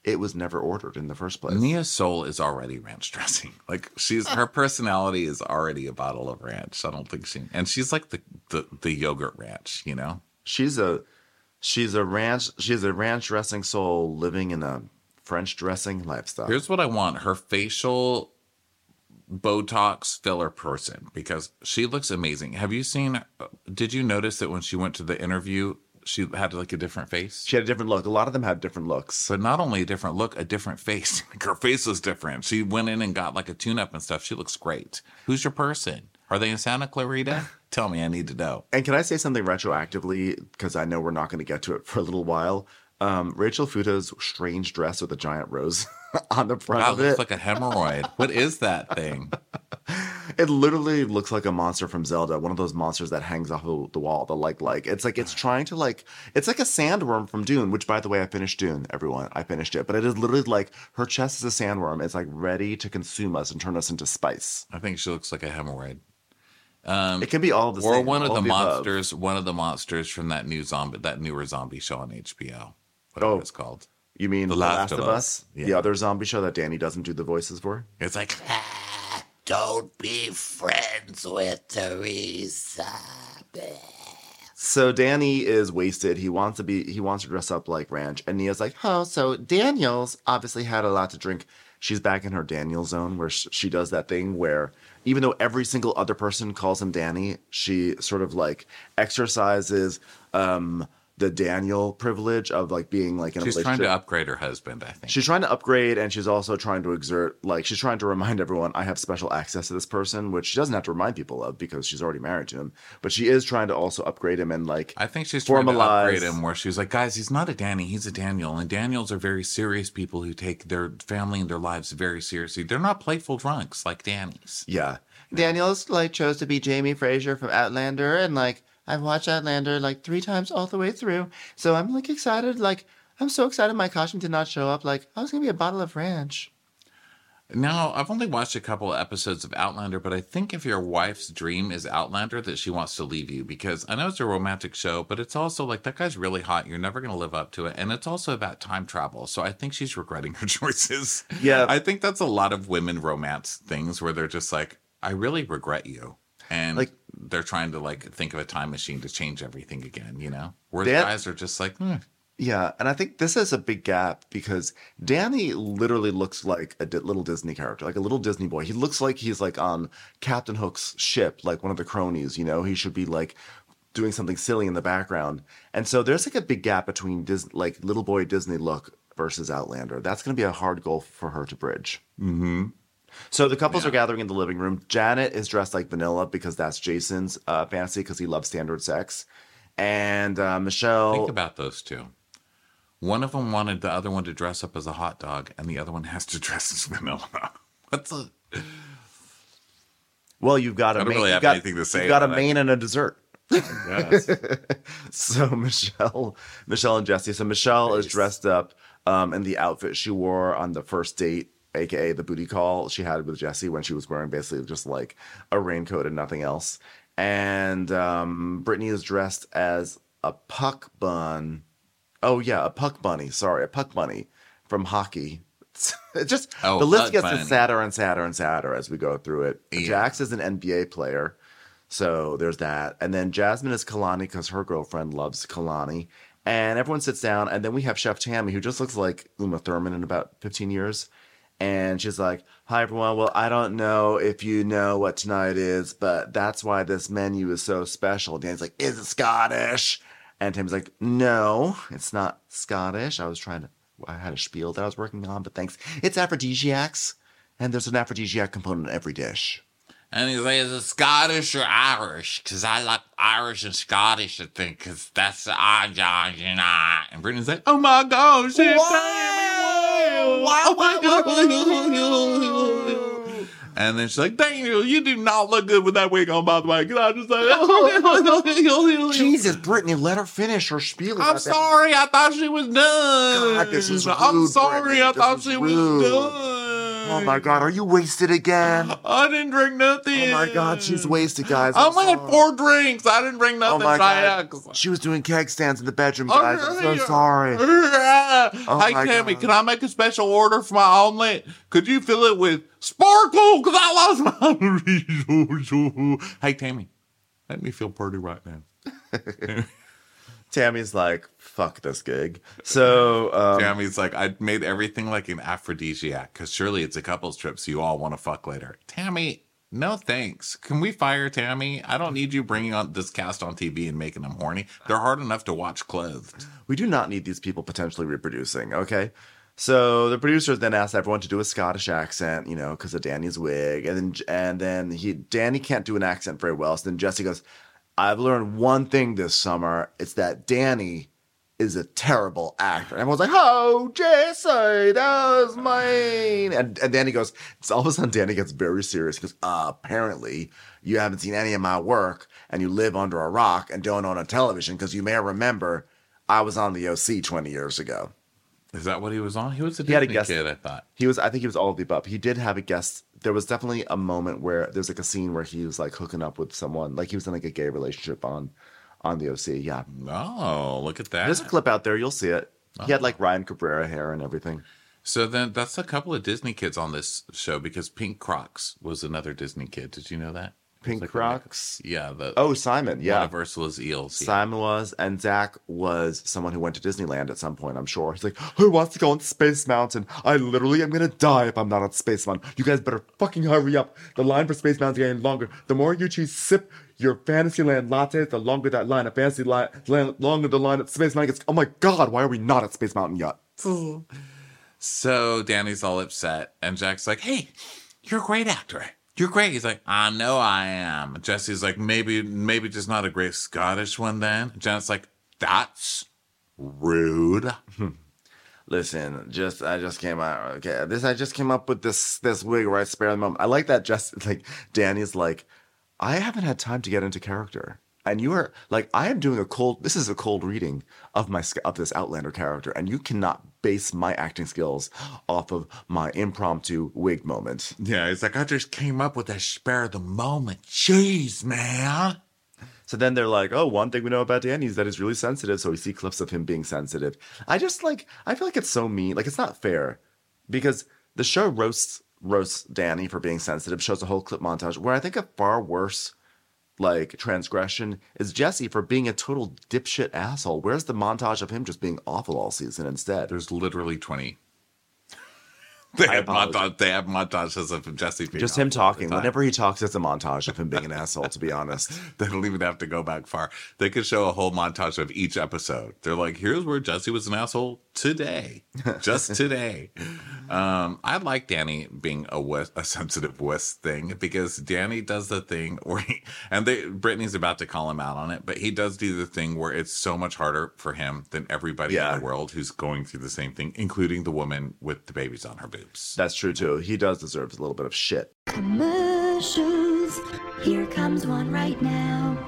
S5: it was never ordered in the first place.
S4: Nia's soul is already ranch dressing. Like she's her personality is already a bottle of ranch. I don't think she and she's like the, the, the yogurt ranch, you know?
S5: She's a she's a ranch she's a ranch dressing soul living in a French dressing lifestyle.
S4: Here's what I want. Her facial Botox filler person, because she looks amazing. Have you seen, did you notice that when she went to the interview, she had like a different face?
S5: She had a different look. A lot of them have different looks.
S4: But not only a different look, a different face. Like her face was different. She went in and got like a tune-up and stuff. She looks great. Who's your person? Are they in Santa Clarita? Tell me, I need to know.
S5: And can I say something retroactively? Because I know we're not going to get to it for a little while. Um, Rachel Futa's strange dress with a giant rose on the front
S4: Wow,
S5: of
S4: it
S5: it.
S4: looks like a hemorrhoid. What is that thing?
S5: It literally looks like a monster from Zelda, one of those monsters that hangs off the wall. The like, like it's like it's trying to like it's like a sandworm from Dune. Which, by the way, I finished Dune. Everyone, I finished it, but it is literally like her chest is a sandworm. It's like ready to consume us and turn us into spice.
S4: I think she looks like a hemorrhoid. Um,
S5: it can be all of the
S4: or
S5: same.
S4: one of
S5: all
S4: the
S5: the
S4: monsters, above. one of the monsters from that new zombie, that newer zombie show on H B O. Whatever
S5: Oh.
S4: it's called.
S5: You mean
S4: The
S5: The
S4: Last
S5: Last
S4: of
S5: of
S4: Us?
S5: Us?
S4: Yeah.
S5: The other zombie show that Danny doesn't do the voices for?
S4: It's like,
S12: Don't be friends with Teresa.
S5: So Danny is wasted. He wants to be. He wants to dress up like Ranch, and Nia's like, "Oh, so Daniel's obviously had a lot to drink." She's back in her Daniel zone where sh- she does that thing where, even though every single other person calls him Danny, she sort of like exercises um, the Daniel privilege of like being like in a
S4: she's
S5: relationship.
S4: trying to upgrade her husband, I think.
S5: She's trying to upgrade, and she's also trying to exert, like, she's trying to remind everyone, I have special access to this person, which she doesn't have to remind people of because she's already married to him. But she is trying to also upgrade him and, like,
S4: I think she's
S5: formalize.
S4: trying to upgrade him where she's like, guys, he's not a Danny, he's a Daniel. And Daniels are very serious people who take their family and their lives very seriously. They're not playful drunks like Danny's.
S5: Yeah. Daniel's, like, chose to be Jamie Fraser from Outlander, and, like, I've watched Outlander, like, three times all the way through. So I'm, like, excited. Like, I'm so excited my costume did not show up. Like, I was going to be a bottle of ranch.
S4: Now, I've only watched a couple of episodes of Outlander, but I think if your wife's dream is Outlander, that she wants to leave you, because I know it's a romantic show, but it's also like, that guy's really hot. You're never going to live up to it. And it's also about time travel. So I think she's regretting her choices.
S5: Yeah.
S4: I think that's a lot of women romance things where they're just like, I really regret you. And
S5: Like-
S4: they're trying to like think of a time machine to change everything again, you know? Whereas
S5: That-
S4: guys are just like, hmm.
S5: Yeah, and I think this is a big gap because Danny literally looks like a di- little Disney character, like a little Disney boy. He looks like he's like on Captain Hook's ship, like one of the cronies, you know? He should be like doing something silly in the background. And so there's like a big gap between Dis- like little boy Disney look versus Outlander. That's going to be a hard goal for her to bridge.
S4: Mm-hmm.
S5: So the couples
S4: Yeah.
S5: are gathering in the living room. Janet is dressed like Vanilla because that's Jason's uh, fantasy because he loves standard sex. And uh, Michelle...
S4: Think about those two. One of them wanted the other one to dress up as a hot dog, and the other one has to dress as vanilla. What's a...
S5: Well, you've got a
S4: I don't
S5: main,
S4: really
S5: you've
S4: have
S5: got,
S4: anything to say
S5: You've got a
S4: about it.
S5: main and a dessert.
S4: Yes.
S5: So Michelle, Michelle and Jesse. So Michelle is dressed up um, in the outfit she wore on the first date, aka the booty call she had with Jesse when she was wearing basically just like a raincoat and nothing else. And um, Brittany is dressed as a puck bun. Oh yeah, a puck bunny. Sorry, a puck bunny from hockey. It's just
S4: Oh,
S5: the list
S4: Puck
S5: gets
S4: Bunny.
S5: sadder and sadder and sadder as we go through it.
S4: Yeah.
S5: Jax is an N B A player. So there's that. And then Jasmine is Kalani because her girlfriend loves Kalani. And everyone sits down. And then we have Chef Tammy, who just looks like Uma Thurman in about fifteen years. And she's like, hi, everyone. Well, I don't know if you know what tonight is, but that's why this menu is so special. Danny's like, is it Scottish? And Tammy's like, no, it's not Scottish. I was trying to, I had a spiel that I was working on, but thanks. It's aphrodisiacs. And there's an aphrodisiac component in every dish.
S4: And he's like, is it Scottish or Irish? Because I like Irish and Scottish, I think, because that's the odd jobs, you know. And Brittany's like, oh my gosh, she's Tammy. And then she's like, Daniel, you do not look good with that wig on, by the way. Because I just like,
S5: Jesus, Brittany, let her finish her spiel.
S4: I'm
S5: about that.
S4: sorry, I thought she was done.
S5: God, this is
S4: I'm
S5: rude,
S4: sorry,
S5: Brittany.
S4: I
S5: This
S4: thought
S5: is
S4: she
S5: rude.
S4: was done.
S5: Oh my God, are you wasted again?
S4: I didn't drink nothing.
S5: Oh my God, she's wasted, guys.
S4: I only had four drinks. I didn't drink
S5: Oh
S4: nothing.
S5: my
S4: Jack.
S5: God, she was doing keg stands in the bedroom, guys. I'm so
S4: yeah.
S5: sorry.
S4: Oh hey,
S5: my
S4: Tammy,
S5: God.
S4: can I make a special order for my omelet? Could you fill it with sparkle? Because I lost my... Hey, Tammy, let me feel pretty right now.
S5: Tammy's like, fuck this gig. So, um,
S4: Tammy's like, I made everything like an aphrodisiac because surely it's a couples trip, so you all want to fuck later. Tammy, no thanks. Can we fire Tammy? I don't need you bringing on this cast on T V and making them horny. They're hard enough to watch clothed.
S5: we do not need these people potentially reproducing, okay? So the producers then asked everyone to do a Scottish accent, you know, because of Danny's wig. And then and then he Danny can't do an accent very well. So then Jesse goes, I've learned one thing this summer. It's that Danny is a terrible actor. And everyone's like, oh, Jesse, that was mine. And, and Danny goes, it's all of a sudden Danny gets very serious. He goes, uh, apparently you haven't seen any of my work and you live under a rock and don't own a television because you may remember I was on the O C twenty years ago.
S4: Is that what he was on? He was a
S5: He had a
S4: Disney
S5: guest.
S4: kid, I thought.
S5: He was, I think he was all of the above. He did have a guest. There was definitely a moment where there's like a scene where he was like hooking up with someone, like he was in like a gay relationship on, on the O C. Yeah.
S4: Oh, look at that.
S5: There's a clip out there. You'll see it. He had like Ryan Cabrera hair and everything.
S4: So then that's a couple of Disney kids on this show because Pink Crocs was another Disney kid. Did you know that?
S5: Pink
S4: like
S5: Crocs?
S4: A, yeah. The,
S5: Oh, Simon. Yeah.
S4: One of Ursula's eels. Yeah.
S5: Simon was, and Zach was someone who went to Disneyland at some point, I'm sure. He's like, who wants to go on Space Mountain? I literally am going to die if I'm not on Space Mountain. You guys better fucking hurry up. The line for Space Mountain is getting longer. The more you choose sip your Fantasyland latte, the longer that line of Fantasyland, longer the line at Space Mountain gets. Oh my God, why are we not at Space Mountain yet?
S4: So Danny's all upset, and Jack's like, hey, you're a great actor. You're great. He's like, I know I am. Jesse's like, maybe, maybe just not a great Scottish one then. Janet's like, that's rude.
S5: Listen, just I just came out. Okay, this I just came up with this this wig right spare the moment. I like that. Just like Danny's like, I haven't had time to get into character, and you are like, I am doing a cold. This is a cold reading of my of this Outlander character, and you cannot base my acting skills off of my impromptu wig moment.
S4: Yeah, he's like, I just came up with that spare the moment. Jeez, man.
S5: So then they're like, oh, one thing we know about Danny is that he's really sensitive. So we see clips of him being sensitive. I just like, I feel like it's so mean. Like, it's not fair because the show roasts roasts Danny for being sensitive, shows a whole clip montage where I think a far worse like transgression is Jesse for being a total dipshit asshole. Where's the montage of him just being awful all season instead?
S4: There's literally twenty. They have, montage, they have montages of Jesse being
S5: just him talking. Whenever he talks, it's a montage of him being an asshole, to be honest.
S4: They don't even have to go back far. They could show a whole montage of each episode. They're like, here's where Jesse was an asshole today. Just today. um, I like Danny being a, wuss, a sensitive wuss thing because Danny does the thing where he, and they, Brittany's about to call him out on it, but he does do the thing where it's so much harder for him than everybody
S5: Yeah.
S4: in the world who's going through the same thing, including the woman with the babies on her boobs.
S5: That's true, too. He does deserve a little bit of shit.
S13: Commercials. Here comes one right now.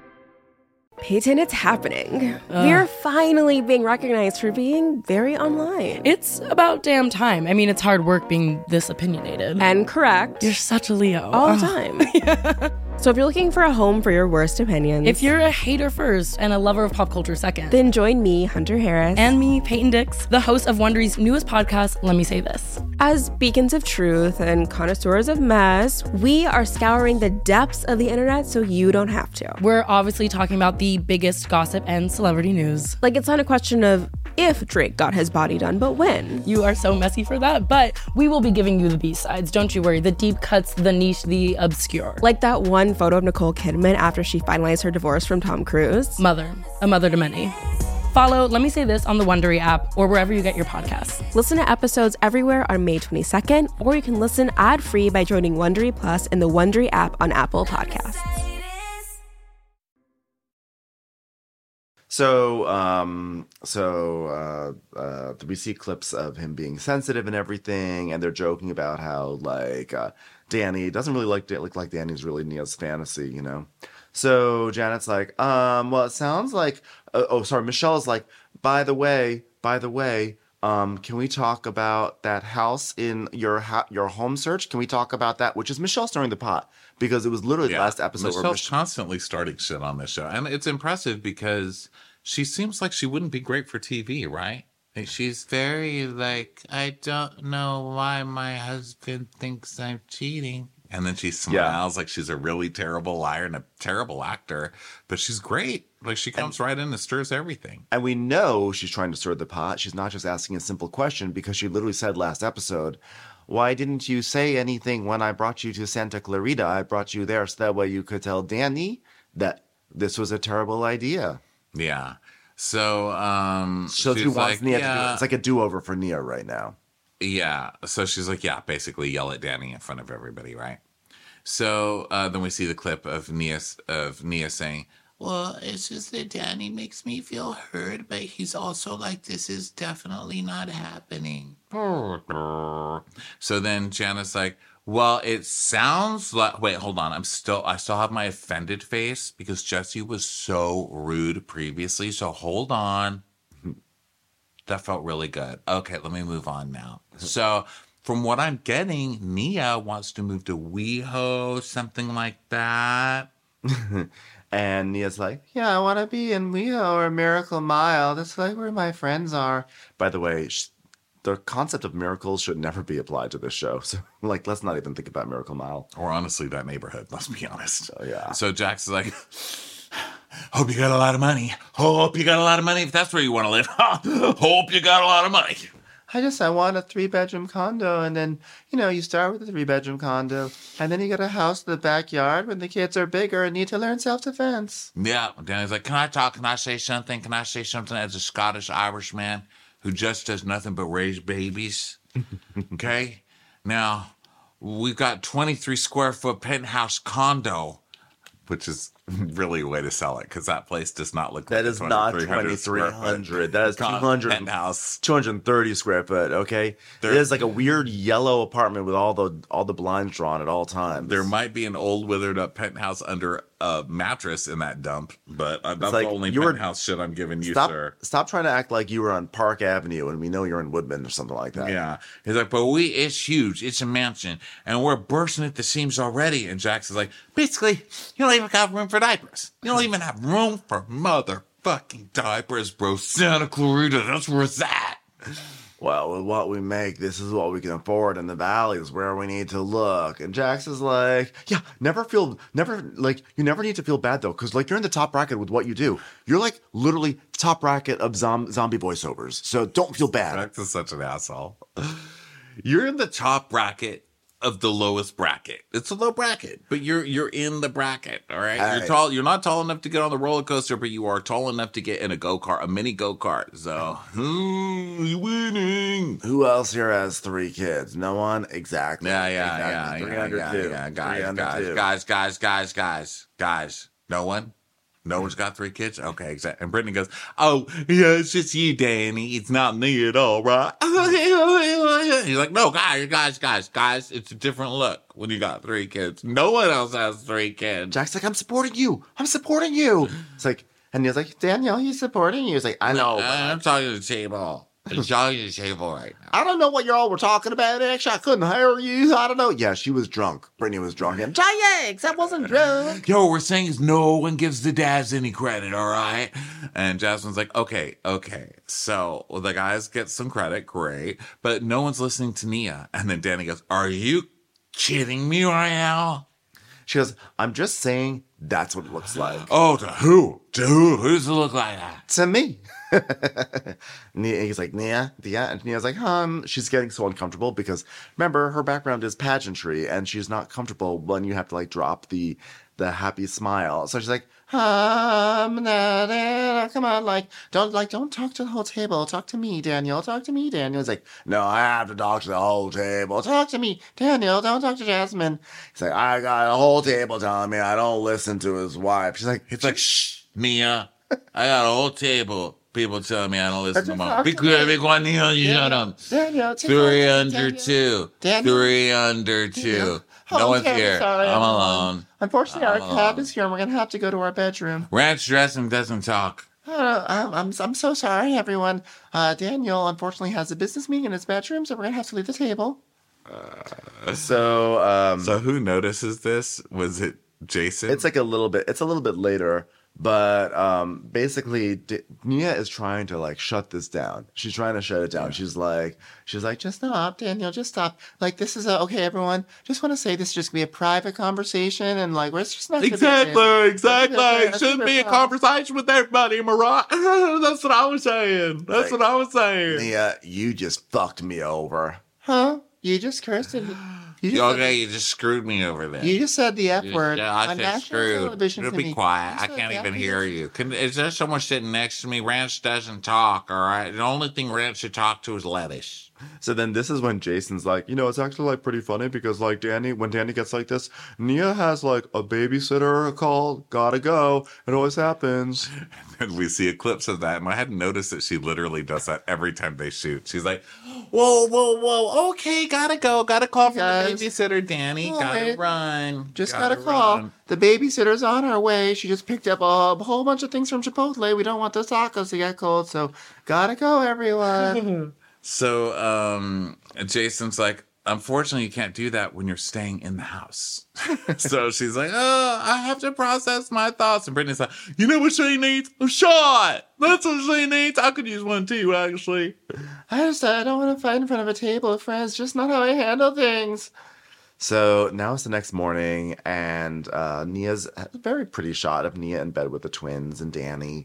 S11: Peyton, it's happening.
S9: Ugh.
S11: We're finally being recognized for being very online.
S9: It's about damn time. I mean, it's hard work being this opinionated.
S11: And correct.
S9: You're such a Leo.
S11: All the
S9: Ugh.
S11: time. yeah. So if you're looking for a home for your worst opinions,
S9: If you're a hater first and a lover of pop culture second,
S11: then join me, Hunter Harris,
S9: and me, Peyton Dix, the host of Wondery's newest podcast, Let Me Say This.
S11: As beacons of truth and connoisseurs of mess, we are scouring the depths of the internet so you don't have to.
S9: We're obviously talking about the biggest gossip and celebrity news.
S11: Like, it's not a question of if Drake got his body done, but when.
S9: You are so messy for that, but we will be giving you the B-sides. Don't you worry. The deep cuts, the niche, the obscure.
S11: Like that one photo of Nicole Kidman after she finalized her divorce from Tom Cruise.
S9: Mother. A mother to many. Follow Let Me Say This on the Wondery app or wherever you get your podcasts.
S11: Listen to episodes everywhere on May twenty-second, or you can listen ad-free by joining Wondery Plus in the Wondery app on Apple Podcasts.
S5: So, um, so uh, uh, we see clips of him being sensitive and everything, and they're joking about how like uh, Danny doesn't really like look like Danny's really Nea's fantasy, you know. So Janet's like, um, well, it sounds like, uh, oh, sorry, Michelle's like, by the way, by the way, Um, can we talk about that house in your ha- your home search? Can we talk about that? Which is Michelle stirring the pot because it was literally the last episode.
S4: Michelle's
S5: where Mich-
S4: constantly starting shit on this show, and it's impressive because she seems like she wouldn't be great for T V, right? Like, she's very like, I don't know why my husband thinks I'm cheating. And then she smiles like she's a really terrible liar and a terrible actor, but she's great. Like she comes and, right in and stirs everything.
S5: And we know she's trying to stir the pot. She's not just asking a simple question because she literally said last episode, why didn't you say anything when I brought you to Santa Clarita? I brought you there so that way you could tell Danny that this was a terrible idea.
S4: Yeah. So, um,
S5: so she wants
S4: like,
S5: Nia
S4: yeah.
S5: to do it. It's like a do-over for Nia right now.
S4: Yeah. So she's like, yeah, basically yell at Danny in front of everybody, right? So uh, then we see the clip of Nia, of Nia saying, well, it's just that Danny makes me feel hurt, but he's also like, this is definitely not happening. So then Jana's like, well, it sounds like, wait, hold on. I'm still, I still have my offended face because Jesse was so rude previously. So hold on. That felt really good. Okay, let me move on now. So from what I'm getting, Nia wants to move to WeHo, something like that.
S5: And Nia's like, yeah, I want to be in WeHo or Miracle Mile. That's like where my friends are. By the way, sh- the concept of miracles should never be applied to this show. So, like, let's not even think about Miracle Mile.
S4: Or honestly, that neighborhood, let's be honest.
S5: Oh, yeah.
S4: So Jax is like, hope you got a lot of money. Hope you got a lot of money if that's where you want to live. Hope you got a lot of money.
S5: I just, I want a three-bedroom condo, and then, you know, you start with a three-bedroom condo, and then you get a house in the backyard when the kids are bigger and need to learn self-defense.
S4: Yeah, Danny's like, can I talk? Can I say something? Can I say something as a Scottish Irish man who just does nothing but raise babies? Okay? Now, we've got twenty-three square foot penthouse condo, which is really a way to sell it because that place does not look
S5: that
S4: like
S5: is not twenty-three hundred. That is two hundred
S4: penthouse,
S5: two hundred thirty square foot. Okay, there, it is like a weird yellow apartment with all the all the blinds drawn at all times.
S4: There might be an old withered up penthouse under a mattress in that dump, but uh, that's
S5: like
S4: the only penthouse shit I'm giving you,
S5: stop,
S4: sir.
S5: Stop trying to act like you were on Park Avenue and we know you're in Woodman or something like that.
S4: Yeah, he's like, but we it's huge. It's a mansion, and we're bursting at the seams already. And Jax is like, basically, you don't even have room for diapers. You don't even have room for motherfucking diapers, bro. Santa Clarita, that's where it's at.
S5: Well, with what we make, this is what we can afford, and the valley is where we need to look. And Jax is like, yeah, never feel, never, like, you never need to feel bad, though, because, like, you're in the top bracket with what you do. You're, like, literally top bracket of zom- zombie voiceovers, so don't feel bad.
S4: Jax is such an asshole. You're in the top bracket of the lowest bracket. It's a low bracket, but you're you're in the bracket, all right?
S5: All
S4: you're
S5: right.
S4: tall. You're not tall enough to get on the roller coaster, but you are tall enough to get in a go-kart, a mini go-kart. So, who's winning?
S5: Who else here has three kids? No one? Exactly.
S4: Yeah, yeah,
S5: exactly.
S4: yeah,
S5: three
S4: yeah,
S5: under
S4: yeah,
S5: two.
S4: yeah.
S5: three
S4: Guys,
S5: under
S4: guys,
S5: two.
S4: guys, guys, guys, guys, guys. No one? No one's got three kids? Okay, exactly. And Brittany goes, oh, yeah, it's just you, Danny. It's not me at all, right? He's like, no, guys, guys, guys, guys, it's a different look when you got three kids. No one else has three kids.
S5: Jack's like, I'm supporting you. I'm supporting you. It's like, and he's like, Danielle, he's supporting you. He's like, I know.
S4: Uh, I'm talking to the table. I'm talking to the table right now.
S5: I don't know what y'all were talking about. Actually, I couldn't hire you. I don't know. Yeah, she was drunk. Brittany was drunk. And Jax, I wasn't drunk.
S4: Yo, we're saying is no one gives the dads any credit, all right? And Jasmine's like, okay, okay. So well, the guys get some credit, great. But no one's listening to Nia. And then Danny goes, are you kidding me right now?
S5: She goes, I'm just saying that's what it looks like.
S4: Oh, to who? To who? Who does it look like that?
S5: To me. Nia, he's like, Nia, Nia, and Nia's like, um, she's getting so uncomfortable because remember her background is pageantry and she's not comfortable when you have to like drop the the happy smile. So she's like, um, nah, nah, come on, like, don't like, don't talk to the whole table. Talk to me, Daniel. Talk to me, Daniel. He's like, no, I have to talk to the whole table. Talk to me, Daniel. Don't talk to Jasmine. He's like, I got a whole table telling me I don't listen to his wife. She's like,
S4: It's like, shh, Nia. I got a whole table. People telling me I don't listen to
S5: just
S4: mom.
S5: talk
S4: Be
S5: to
S4: good,
S5: me.
S4: big one, Nia. You shut up.
S5: Daniel, take
S4: Three
S5: it.
S4: under
S5: Daniel.
S4: two.
S5: Daniel.
S4: Three under two.
S5: Oh,
S4: No one's
S5: okay,
S4: here.
S5: sorry,
S4: I'm
S5: I'm
S4: alone.
S5: Unfortunately,
S4: I'm
S5: our cab
S4: alone.
S5: is here and we're going to have to go to our bedroom.
S4: Ranch dressing doesn't talk.
S5: Uh, I'm, I'm I'm so sorry, everyone. Uh, Daniel unfortunately has a business meeting in his bedroom, so we're gonna have to leave the table. Uh, so, um,
S4: so who notices this? Was it Jason?
S5: It's like a little bit. It's a little bit later, but um, basically, D- Nia is trying to like shut this down. She's trying to shut it down. Yeah. She's like, she's like, just stop, Daniel, just stop. Like, this is a, okay, everyone. Just want to say this is just gonna be a private conversation, and like, we're just not
S4: exactly,
S5: gonna be
S4: exactly. It shouldn't be a conversation with everybody, Mariah. That's what I was saying. That's like, what I was saying.
S5: Nia, you just fucked me over, huh? You just cursed it.
S4: You just okay, you just screwed me over there.
S5: You just said the F word.
S4: Yeah, I said screwed. You'll be quiet. I can't even hear you. Can, is there someone sitting next to me? Ranch doesn't talk, all right? The only thing Ranch should talk to is lettuce.
S5: So then this is when Jason's like, you know, it's actually like pretty funny because like Danny, when Danny gets like this, Nia has like a babysitter call, gotta go. It always happens.
S4: And we see clips of that. And I hadn't noticed that she literally does that every time they shoot. She's like, whoa, whoa, whoa. Okay, gotta go. Gotta call for Guys, the babysitter, Danny. Gotta right. run.
S5: Just
S4: gotta,
S5: gotta call.
S4: Run.
S5: The babysitter's on her way. She just picked up a whole bunch of things from Chipotle. We don't want those tacos to get cold. So gotta go, everyone.
S4: So um, Jason's like, unfortunately, you can't do that when you're staying in the house. So she's like, oh, I have to process my thoughts. And Brittany's like, you know what she needs? A shot. That's what she needs. I could use one too, actually.
S5: I just, I don't want to fight in front of a table of friends. Just not how I handle things. So now it's the next morning, and uh, Nia's a very pretty shot of Nia in bed with the twins and Danny.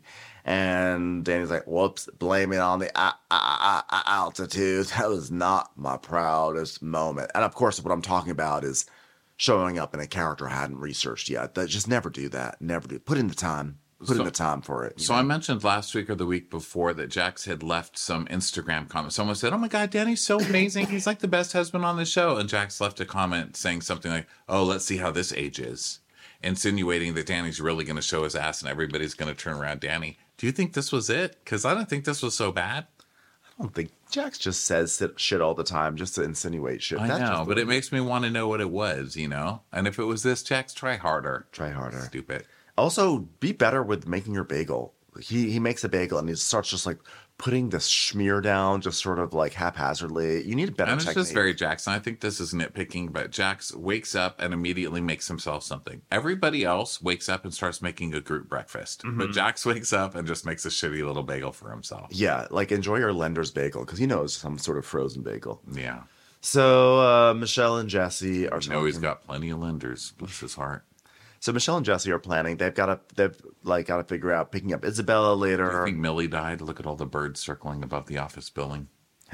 S5: And Danny's like, whoops, blame it on the uh, uh, uh, altitude. That was not my proudest moment. And of course, what I'm talking about is showing up in a character I hadn't researched yet. That just never do that. Never do. Put in the time. Put so, in the time for it.
S4: So know? I mentioned last week or the week before that Jax had left some Instagram comments. Someone said, oh my God, Danny's so amazing. He's like the best husband on the show. And Jax left a comment saying something like, oh, let's see how this ages. Insinuating that Danny's really going to show his ass and everybody's going to turn around Danny. Do you think this was it? Because I don't think this was so bad.
S5: I don't think Jax just says shit all the time just to insinuate shit.
S4: I
S5: That's
S4: know, but it makes me want to know what it was, you know? And if it was this, Jax, try harder.
S5: Try harder.
S4: Stupid.
S5: Also, be better with making your bagel. He he makes a bagel and he starts just like putting the schmear down, just sort of like haphazardly. You need a better
S4: and it's
S5: technique.
S4: Just very Jax. And I think this is nitpicking, but Jax wakes up and immediately makes himself something. Everybody else wakes up and starts making a group breakfast. Mm-hmm. But Jax wakes up and just makes a shitty little bagel for himself.
S5: Yeah, like enjoy your lender's bagel because he knows some sort of frozen bagel.
S4: Yeah.
S5: So uh, Michelle and Jesse are
S4: you know he's got plenty of lenders. Bless his heart.
S5: So Michelle and Jesse are planning. They've got to, they've like got to figure out picking up Isabella later.
S4: Do you think Millie died? Look at all the birds circling above the office building.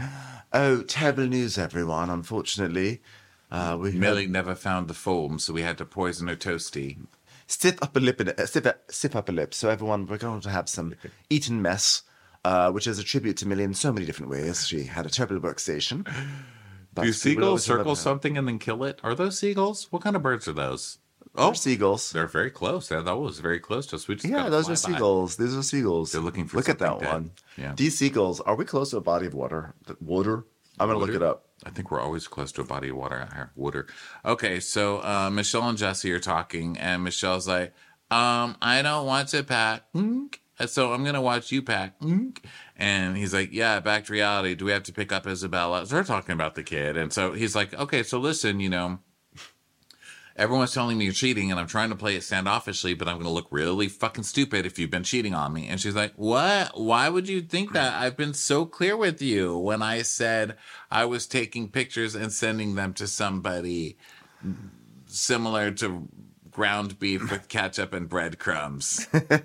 S5: Oh, terrible news, everyone! Unfortunately, uh, we
S4: Millie had... never found the foam, so we had to poison her toasty.
S5: Stiff upper lip, uh, stiff, stiff upper lip. So everyone, we're going to have some eaten mess, uh, which is a tribute to Millie in so many different ways. She had a terrible workstation.
S4: Do seagulls circle something and then kill it? Are those seagulls? What kind of birds are those?
S5: Oh, they're seagulls.
S4: They're very close. That was very close to us. We just
S5: yeah, those are seagulls. By. These are seagulls.
S4: They're looking for
S5: Look at that
S4: dead.
S5: one.
S4: Yeah.
S5: These seagulls, are we close to a body of water? Water? I'm going to look it up.
S4: I think we're always close to a body of water out here. Water. Okay, so uh, Michelle and Jesse are talking, and Michelle's like, um, I don't want to pack. So I'm going to watch you pack. And he's like, yeah, back to reality. Do we have to pick up Isabella? So they're talking about the kid. And so he's like, okay, so listen, you know, everyone's telling me you're cheating, and I'm trying to play it standoffishly, but I'm going to look really fucking stupid if you've been cheating on me. And she's like, what? Why would you think that? I've been so clear with you when I said I was taking pictures and sending them to somebody similar to ground beef with ketchup and breadcrumbs.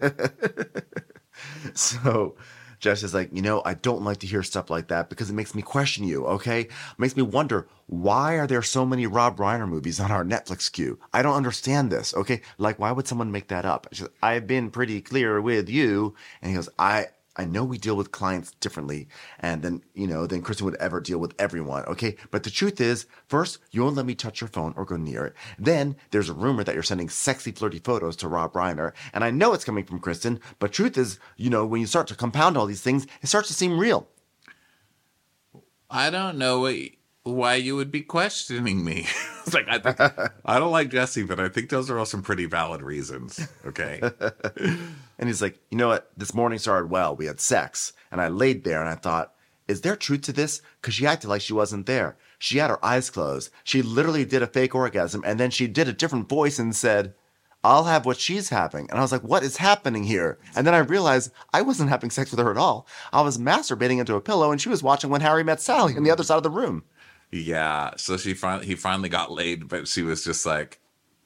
S5: So Jess is like, you know, I don't like to hear stuff like that because it makes me question you, okay? It makes me wonder, why are there so many Rob Reiner movies on our Netflix queue? I don't understand this, okay? Like, why would someone make that up? She says, I've been pretty clear with you. And he goes, I... I know we deal with clients differently, and then, you know, than Kristen would ever deal with everyone, okay? But the truth is, first, you won't let me touch your phone or go near it. Then, there's a rumor that you're sending sexy, flirty photos to Rob Reiner, and I know it's coming from Kristen, but truth is, you know, when you start to compound all these things, it starts to seem real.
S4: I don't know what, why you would be questioning me. It's like, I think, I don't like Jesse, but I think those are all some pretty valid reasons, okay?
S5: And he's like, you know what? This morning started well. We had sex. And I laid there and I thought, is there truth to this? Because she acted like she wasn't there. She had her eyes closed. She literally did a fake orgasm. And then she did a different voice and said, I'll have what she's having. And I was like, what is happening here? And then I realized I wasn't having sex with her at all. I was masturbating into a pillow and she was watching When Harry Met Sally on the other side of the room.
S4: Yeah. So she finally, he finally got laid, but she was just like,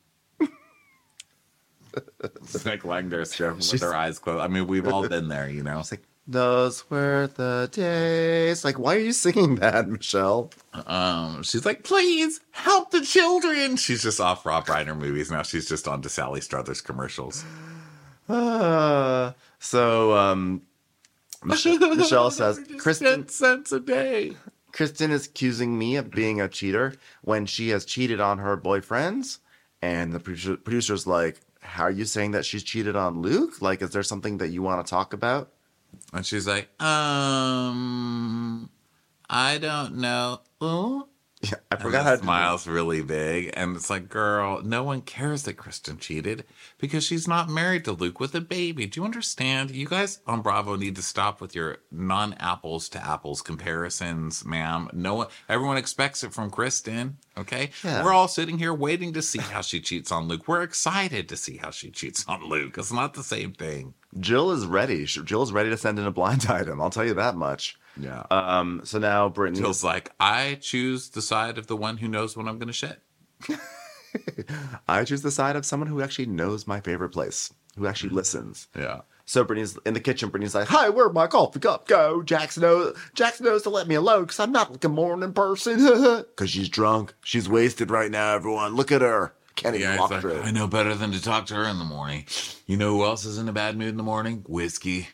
S4: like lying there staring with
S5: She's-
S4: her eyes closed. I mean, we've all been there, you know?
S5: It's like, those were the days. Like, why are you singing that, Michelle?
S4: Um, she's like, please help the children. She's just off Rob Reiner movies now. She's just on to Sally Struthers commercials.
S5: Uh, so, um, Michelle, Michelle says, Kristen,
S4: cents a day.
S5: Kristen is accusing me of being a cheater when she has cheated on her boyfriends. And the producer, producer's like, how are you saying that she's cheated on Luke? Like, is there something that you want to talk about?
S4: And she's like, um, I don't know. Oh,
S5: yeah, I
S4: and
S5: forgot
S4: the
S5: how to
S4: smile's really big. And it's like, girl, no one cares that Kristen cheated because she's not married to Luke with a baby. Do you understand? You guys on Bravo need to stop with your non-apples to apples comparisons, ma'am. No one, everyone expects it from Kristen. Okay.
S5: Yeah.
S4: We're all sitting here waiting to see how she cheats on Luke. We're excited to see how she cheats on Luke. It's not the same thing.
S5: Jill is ready. She- Jill's ready to send in a blind item. I'll tell you that much.
S4: Yeah.
S5: Um. So now Brittany.
S4: Jill's like, I choose the side of the one who knows when I'm going to shit.
S5: I choose the side of someone who actually knows my favorite place, who actually listens.
S4: Yeah.
S5: So Brittany's in the kitchen. Brittany's like, "Hi, where'd my coffee cup go?" Jackson knows. Jackson knows to let me alone because I'm not like a morning person. Because she's drunk. She's wasted right now. Everyone, look at her. Can't even
S4: Yeah,
S5: walk
S4: it's like,
S5: through.
S4: I know better than to talk to her in the morning. You know who else is in a bad mood in the morning? Whiskey.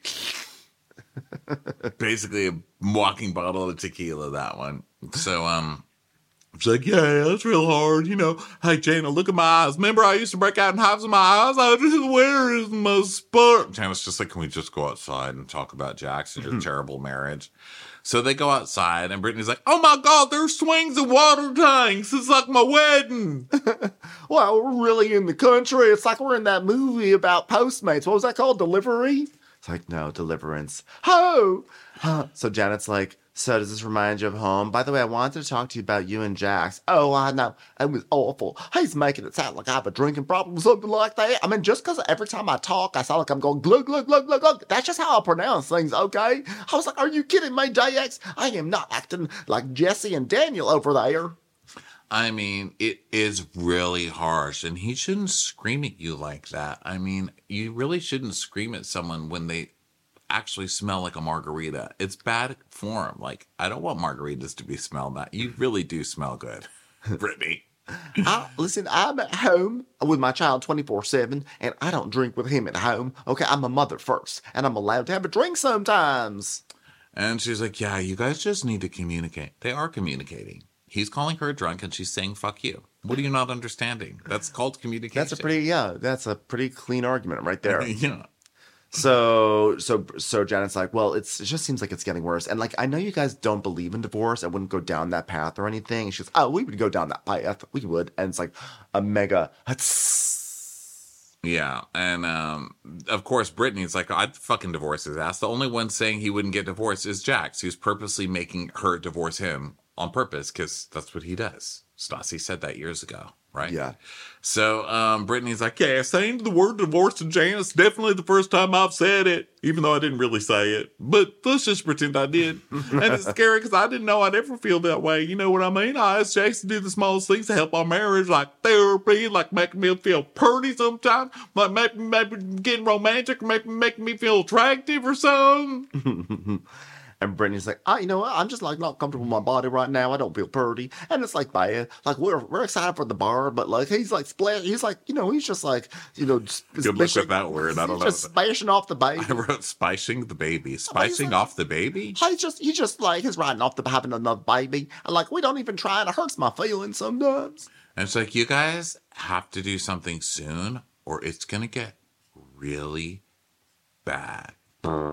S4: Basically a walking bottle of tequila, that one. So, um, it's like, yeah, that's real hard. You know, hey, Jana, look at my eyes. Remember I used to break out in hives of my eyes? I just, where is my spark? Jana's just like, can we just go outside and talk about Jackson, your terrible marriage? So they go outside, and Brittany's like, oh my God, there's swings and water tanks. It's like my wedding.
S5: Wow, we're really in the country. It's like we're in that movie about Postmates. What was that called? Delivery? It's like, no, Deliverance. Ho! Huh. So Janet's like, so does this remind you of home? By the way, I wanted to talk to you about you and Jax. Oh, I know. It was awful. He's making it sound like I have a drinking problem or something like that. I mean, just because every time I talk, I sound like I'm going glug, glug, glug, glug, glug. That's just how I pronounce things, okay? I was like, are you kidding me, D X? I am not acting like Jesse and Daniel over there.
S4: I mean, it is really harsh, and he shouldn't scream at you like that. I mean, you really shouldn't scream at someone when they actually smell like a margarita. It's bad form. Like, I don't want margaritas to be smelled that. You really do smell good, Brittany.
S5: I, listen, I'm at home with my child twenty-four seven, and I don't drink with him at home. Okay, I'm a mother first, and I'm allowed to have a drink sometimes.
S4: And she's like, yeah, you guys just need to communicate. They are communicating. He's calling her a drunk, and she's saying, fuck you. What are you not understanding? That's called communication.
S5: That's a pretty, yeah, that's a pretty clean argument right there.
S4: Yeah.
S5: So, so, so Janet's like, well, it's, it just seems like it's getting worse. And like, I know you guys don't believe in divorce. I wouldn't go down that path or anything. And she's, oh, we would go down that path. We would. And it's like a mega.
S4: Yeah. And, um, of course, Brittany's like, I'd fucking divorce his ass. The only one saying he wouldn't get divorced is Jax. He's purposely making her divorce him on purpose because that's what he does. Stassi said that years ago, right?
S5: Yeah.
S4: So um, Brittany's like, yeah, saying the word divorce to Janice, definitely the first time I've said it, even though I didn't really say it. But let's just pretend I did. And it's scary because I didn't know I'd ever feel that way. You know what I mean? I asked Jax to do the smallest things to help our marriage, like therapy, like making me feel pretty sometimes, like maybe, maybe getting romantic, or maybe making me feel attractive or something.
S5: And Brittany's like, oh, you know what? I'm just like not comfortable with my body right now. I don't feel pretty. And it's like bad. Like we're we're excited for the bar, but like he's like splat. He's like, you know, he's just like, you know, just,
S4: Good luck with that word. I don't
S5: he's
S4: know.
S5: just spicing off the baby.
S4: I wrote spicing the baby. Spicing off the baby?
S5: He's just he's just like he's riding off the having another baby. And like we don't even try, and it hurts my feelings sometimes.
S4: And it's like, you guys have to do something soon, or it's gonna get really bad.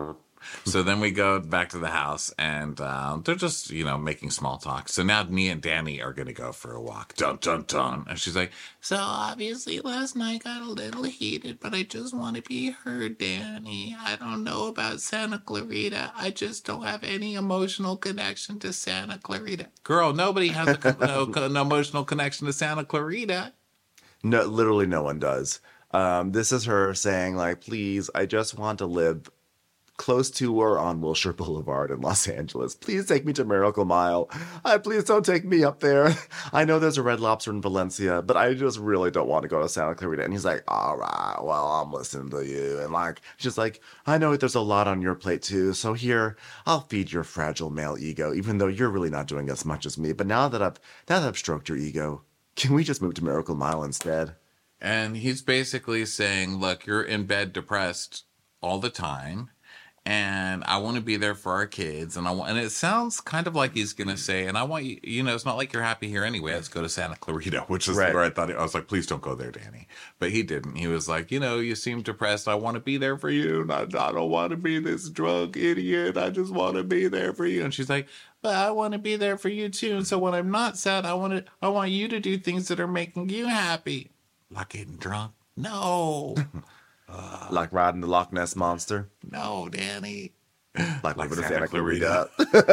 S4: So then we go back to the house, and uh, they're just, you know, making small talk. So now me and Danny are going to go for a walk. Dun, dun, dun. And she's like, so obviously last night got a little heated, but I just want to be heard, Danny. I don't know about Santa Clarita. I just don't have any emotional connection to Santa Clarita. Girl, nobody has a co- no, co- no emotional connection to Santa Clarita.
S5: No, literally no one does. Um, this is her saying, like, please, I just want to live close to or on Wilshire Boulevard in Los Angeles. Please take me to Miracle Mile. I please don't take me up there. I know there's a Red Lobster in Valencia, but I just really don't want to go to Santa Clarita. And he's like, all right, well, I'm listening to you. And like, she's like, I know there's a lot on your plate too. So here, I'll feed your fragile male ego, even though you're really not doing as much as me. But now that I've now that I've stroked your ego, can we just move to Miracle Mile instead?
S4: And he's basically saying, look, you're in bed depressed all the time. And I want to be there for our kids. And I want, and it sounds kind of like he's going to say, and I want you, you know, it's not like you're happy here anyway. Let's go to Santa Clarita, which is
S5: Right.
S4: where I thought, I was like, please don't go there, Danny. But he didn't. He was like, you know, you seem depressed. I want to be there for you. And I, I don't want to be this drunk idiot. I just want to be there for you. And she's like, but I want to be there for you too. And so when I'm not sad, I want to, I want you to do things that are making you happy. Like getting drunk? No.
S5: Uh, like riding the Loch Ness Monster?
S4: No, Danny.
S5: Like,
S4: Like
S5: moving to
S4: Santa
S5: Santa Clarita?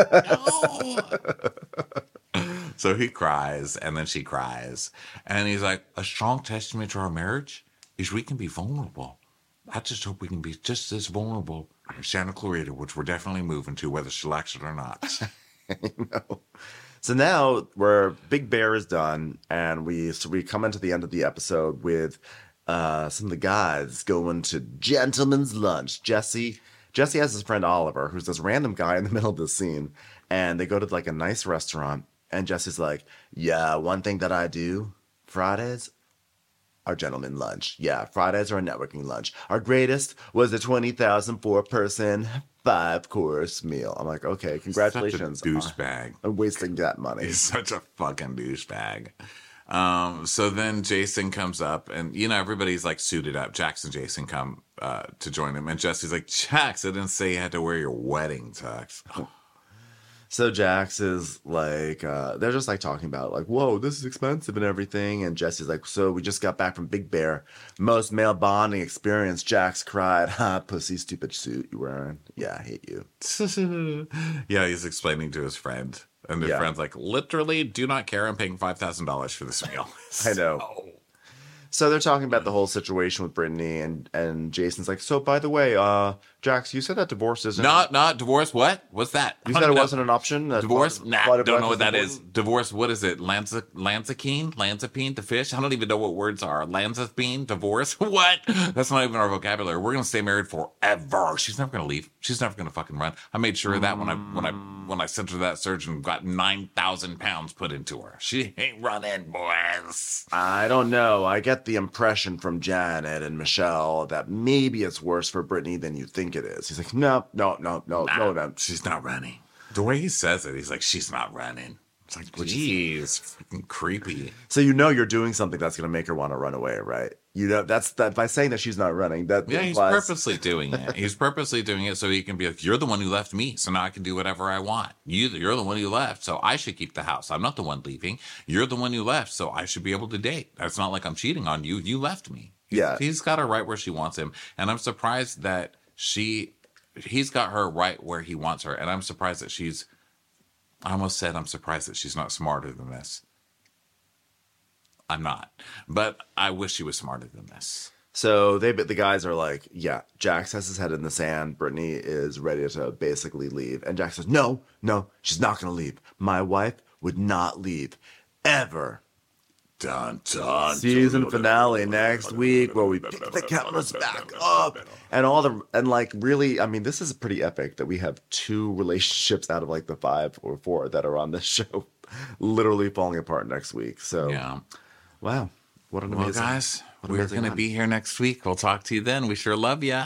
S4: No. So he cries, and then she cries. And he's like, a strong testament to our marriage is we can be vulnerable. I just hope we can be just as vulnerable in Santa Clarita, which we're definitely moving to, whether she likes it or not.
S5: I know. So now we're Big Bear is done, and we so we come into the end of the episode with uh, some of the guys going to gentleman's lunch. Jesse Jesse has his friend Oliver, who's this random guy in the middle of the scene, and they go to like a nice restaurant, and Jesse's like, yeah, one thing that I do Fridays are gentleman lunch. Yeah, Fridays are a networking lunch. Our greatest was a twenty thousand four person five course meal. I'm like, okay, congratulations.
S4: Such a douchebag.
S5: I'm wasting that money.
S4: He's such a fucking douchebag. Um, so then Jason comes up, and you know everybody's like suited up. Jax and Jason come uh, to join him, and Jesse's like, Jax, I didn't say you had to wear your wedding tux.
S5: So Jax is like, uh, they're just like talking about like, whoa, this is expensive and everything. And Jesse's like, so we just got back from Big Bear. Most male bonding experience. Jax cried, ha, pussy, stupid suit you wearing. Yeah, I hate you.
S4: Yeah, he's explaining to his friend. And his
S5: Yeah.
S4: friend's like, literally, do not care. I'm paying five thousand dollars for this meal.
S5: I know. So they're talking about the whole situation with Brittany, and, and Jason's like, so by the way, uh, Jax, you said that divorce isn't...
S4: Not, not divorce. What? What's that?
S5: You said it wasn't an option? That
S4: Divorce?
S5: quality-
S4: Nah,
S5: quality of
S4: don't
S5: life
S4: know what
S5: is
S4: that is.
S5: important?
S4: Divorce, what is it? Lanza, Lanzapine? Lanzapine, the fish? I don't even know what words are. Lanzapine, divorce? What? That's not even our vocabulary. We're going to stay married forever. She's never going to leave. She's never going to fucking run. I made sure of that when I when I when I sent her to that surgeon, got nine thousand pounds put into her. She ain't running, boys.
S5: I don't know. I get the impression from Janet and Michelle that maybe it's worse for Brittany than you think it is. He's like, no, no, no, no,
S4: Nah,
S5: no, no.
S4: she's not running. The way he says it, he's like, she's not running. It's like, geez, freaking creepy.
S5: So you know you're doing something that's going to make her want to run away, right? You know, that's that by saying that she's not running. That
S4: Yeah, he's
S5: implies-
S4: purposely doing it. He's purposely doing it so he can be like, you're the one who left me, so now I can do whatever I want. You, you're the one who left, so I should keep the house. I'm not the one leaving. You're the one who left, so I should be able to date. It's not like I'm cheating on you. You left me.
S5: Yeah.
S4: He's got her right where she wants him, and I'm surprised that she, he's got her right where he wants her, and I'm surprised that she's, I almost said I'm surprised that she's not smarter than this. I'm not, but I wish she was smarter than this.
S5: So they, the guys are like, yeah, Jax has his head in the sand. Brittany is ready to basically leave. And Jax says, no, no, she's not going to leave. My wife would not leave. Ever.
S4: Dun, dun,
S5: Season
S4: dun,
S5: finale next week where we pick the cameras back up. And all the, and like really, I mean, this is pretty epic that we have two relationships out of like the five or four that are on this show literally falling apart next week. So,
S4: Yeah.
S5: wow. What an
S4: Well,
S5: amazing.
S4: guys,
S5: what an
S4: we're
S5: amazing
S4: going to
S5: run.
S4: be here next week. We'll talk to you then. We sure love ya.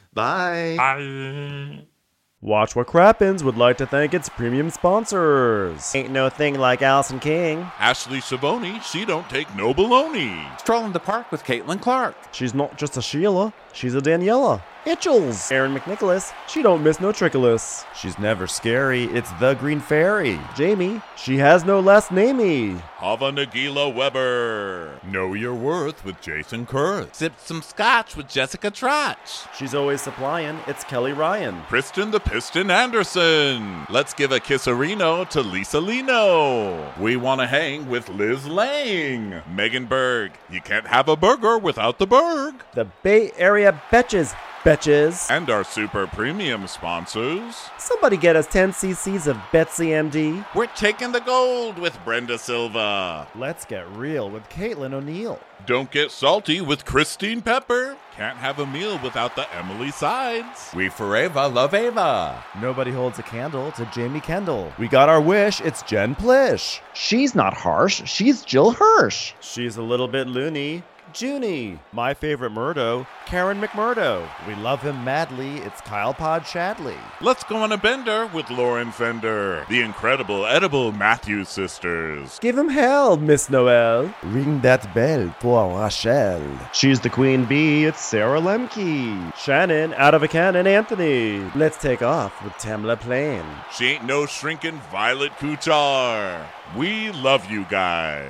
S5: Bye.
S3: Watch What Crappens would like to thank its premium sponsors. Ain't no thing like Allison King.
S14: Ashley Savoni, she don't take no baloney.
S4: Stroll in the park with Caitlin Clark.
S3: She's not just a Sheila, she's a Daniela. Itchels. Aaron McNicholas, she don't miss no trickolas. She's never scary, it's the Green Fairy. Jamie, she has no last namey.
S14: Hava Nagila Weber. Know your worth with Jason Kurth.
S15: Sipped some scotch with Jessica Trotch.
S3: She's always supplying, it's Kelly Ryan.
S14: Kristen the Piston Anderson. Let's give a kisserino to Lisa Lino. We want to hang with Liz Lang. Megan Berg. You can't have a burger without the Berg.
S3: The Bay Area Betches. Betches.
S14: And our super premium sponsors.
S3: Somebody get us ten cc's of Betsy M D.
S15: We're taking the gold with Brenda Silva.
S3: Let's get real with Caitlin O'Neill.
S14: Don't get salty with Christine Pepper. Can't have a meal without the Emily Sides.
S15: We forever love Ava.
S3: Nobody holds a candle to Jamie Kendall. We got our wish, it's Jen Plish.
S16: She's not harsh, she's Jill Hirsch.
S3: She's a little bit loony. Junie. My favorite Murdo, Karen McMurdo. We love him madly, it's Kyle Pod Shadley.
S14: Let's go on a bender with Lauren Fender. The incredible edible Matthews sisters.
S3: Give him hell, Miss Noel. Ring that bell for Rachel. She's the queen bee, it's Sarah Lemke. Shannon, out of a cannon, Anthony. Let's take off with Tamla Plain.
S14: She ain't no shrinking Violet Kuchar. We love you guys.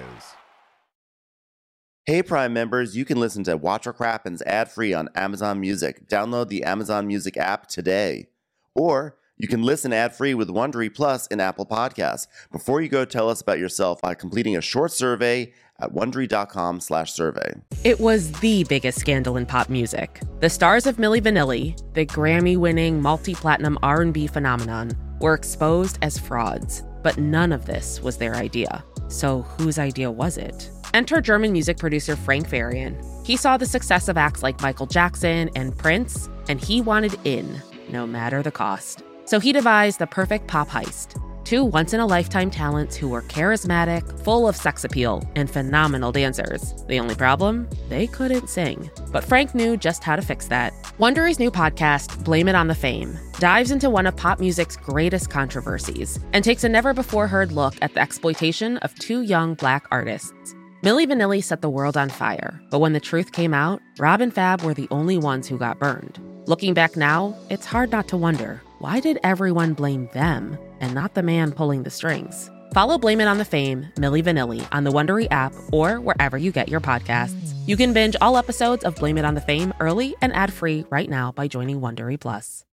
S5: Hey Prime members, you can listen to Watch What Crappens ad-free on Amazon Music. Download the Amazon Music app today. Or you can listen ad-free with Wondery Plus in Apple Podcasts. Before you go, tell us about yourself by completing a short survey at Wondery.com slash survey.
S17: It was the biggest scandal in pop music. The stars of Milli Vanilli, the Grammy-winning multi-platinum R and B phenomenon, were exposed as frauds. But none of this was their idea. So whose idea was it? Enter German music producer Frank Farian. He saw the success of acts like Michael Jackson and Prince, and he wanted in, no matter the cost. So he devised the perfect pop heist. Two once-in-a-lifetime talents who were charismatic, full of sex appeal, and phenomenal dancers. The only problem? They couldn't sing. But Frank knew just how to fix that. Wondery's new podcast, Blame It on the Fame, dives into one of pop music's greatest controversies and takes a never-before-heard look at the exploitation of two young Black artists. Milli Vanilli set the world on fire, but when the truth came out, Rob and Fab were the only ones who got burned. Looking back now, it's hard not to wonder, why did everyone blame them and not the man pulling the strings? Follow Blame It on the Fame, Milli Vanilli, on the Wondery app or wherever you get your podcasts. You can binge all episodes of Blame It on the Fame early and ad-free right now by joining Wondery Plus.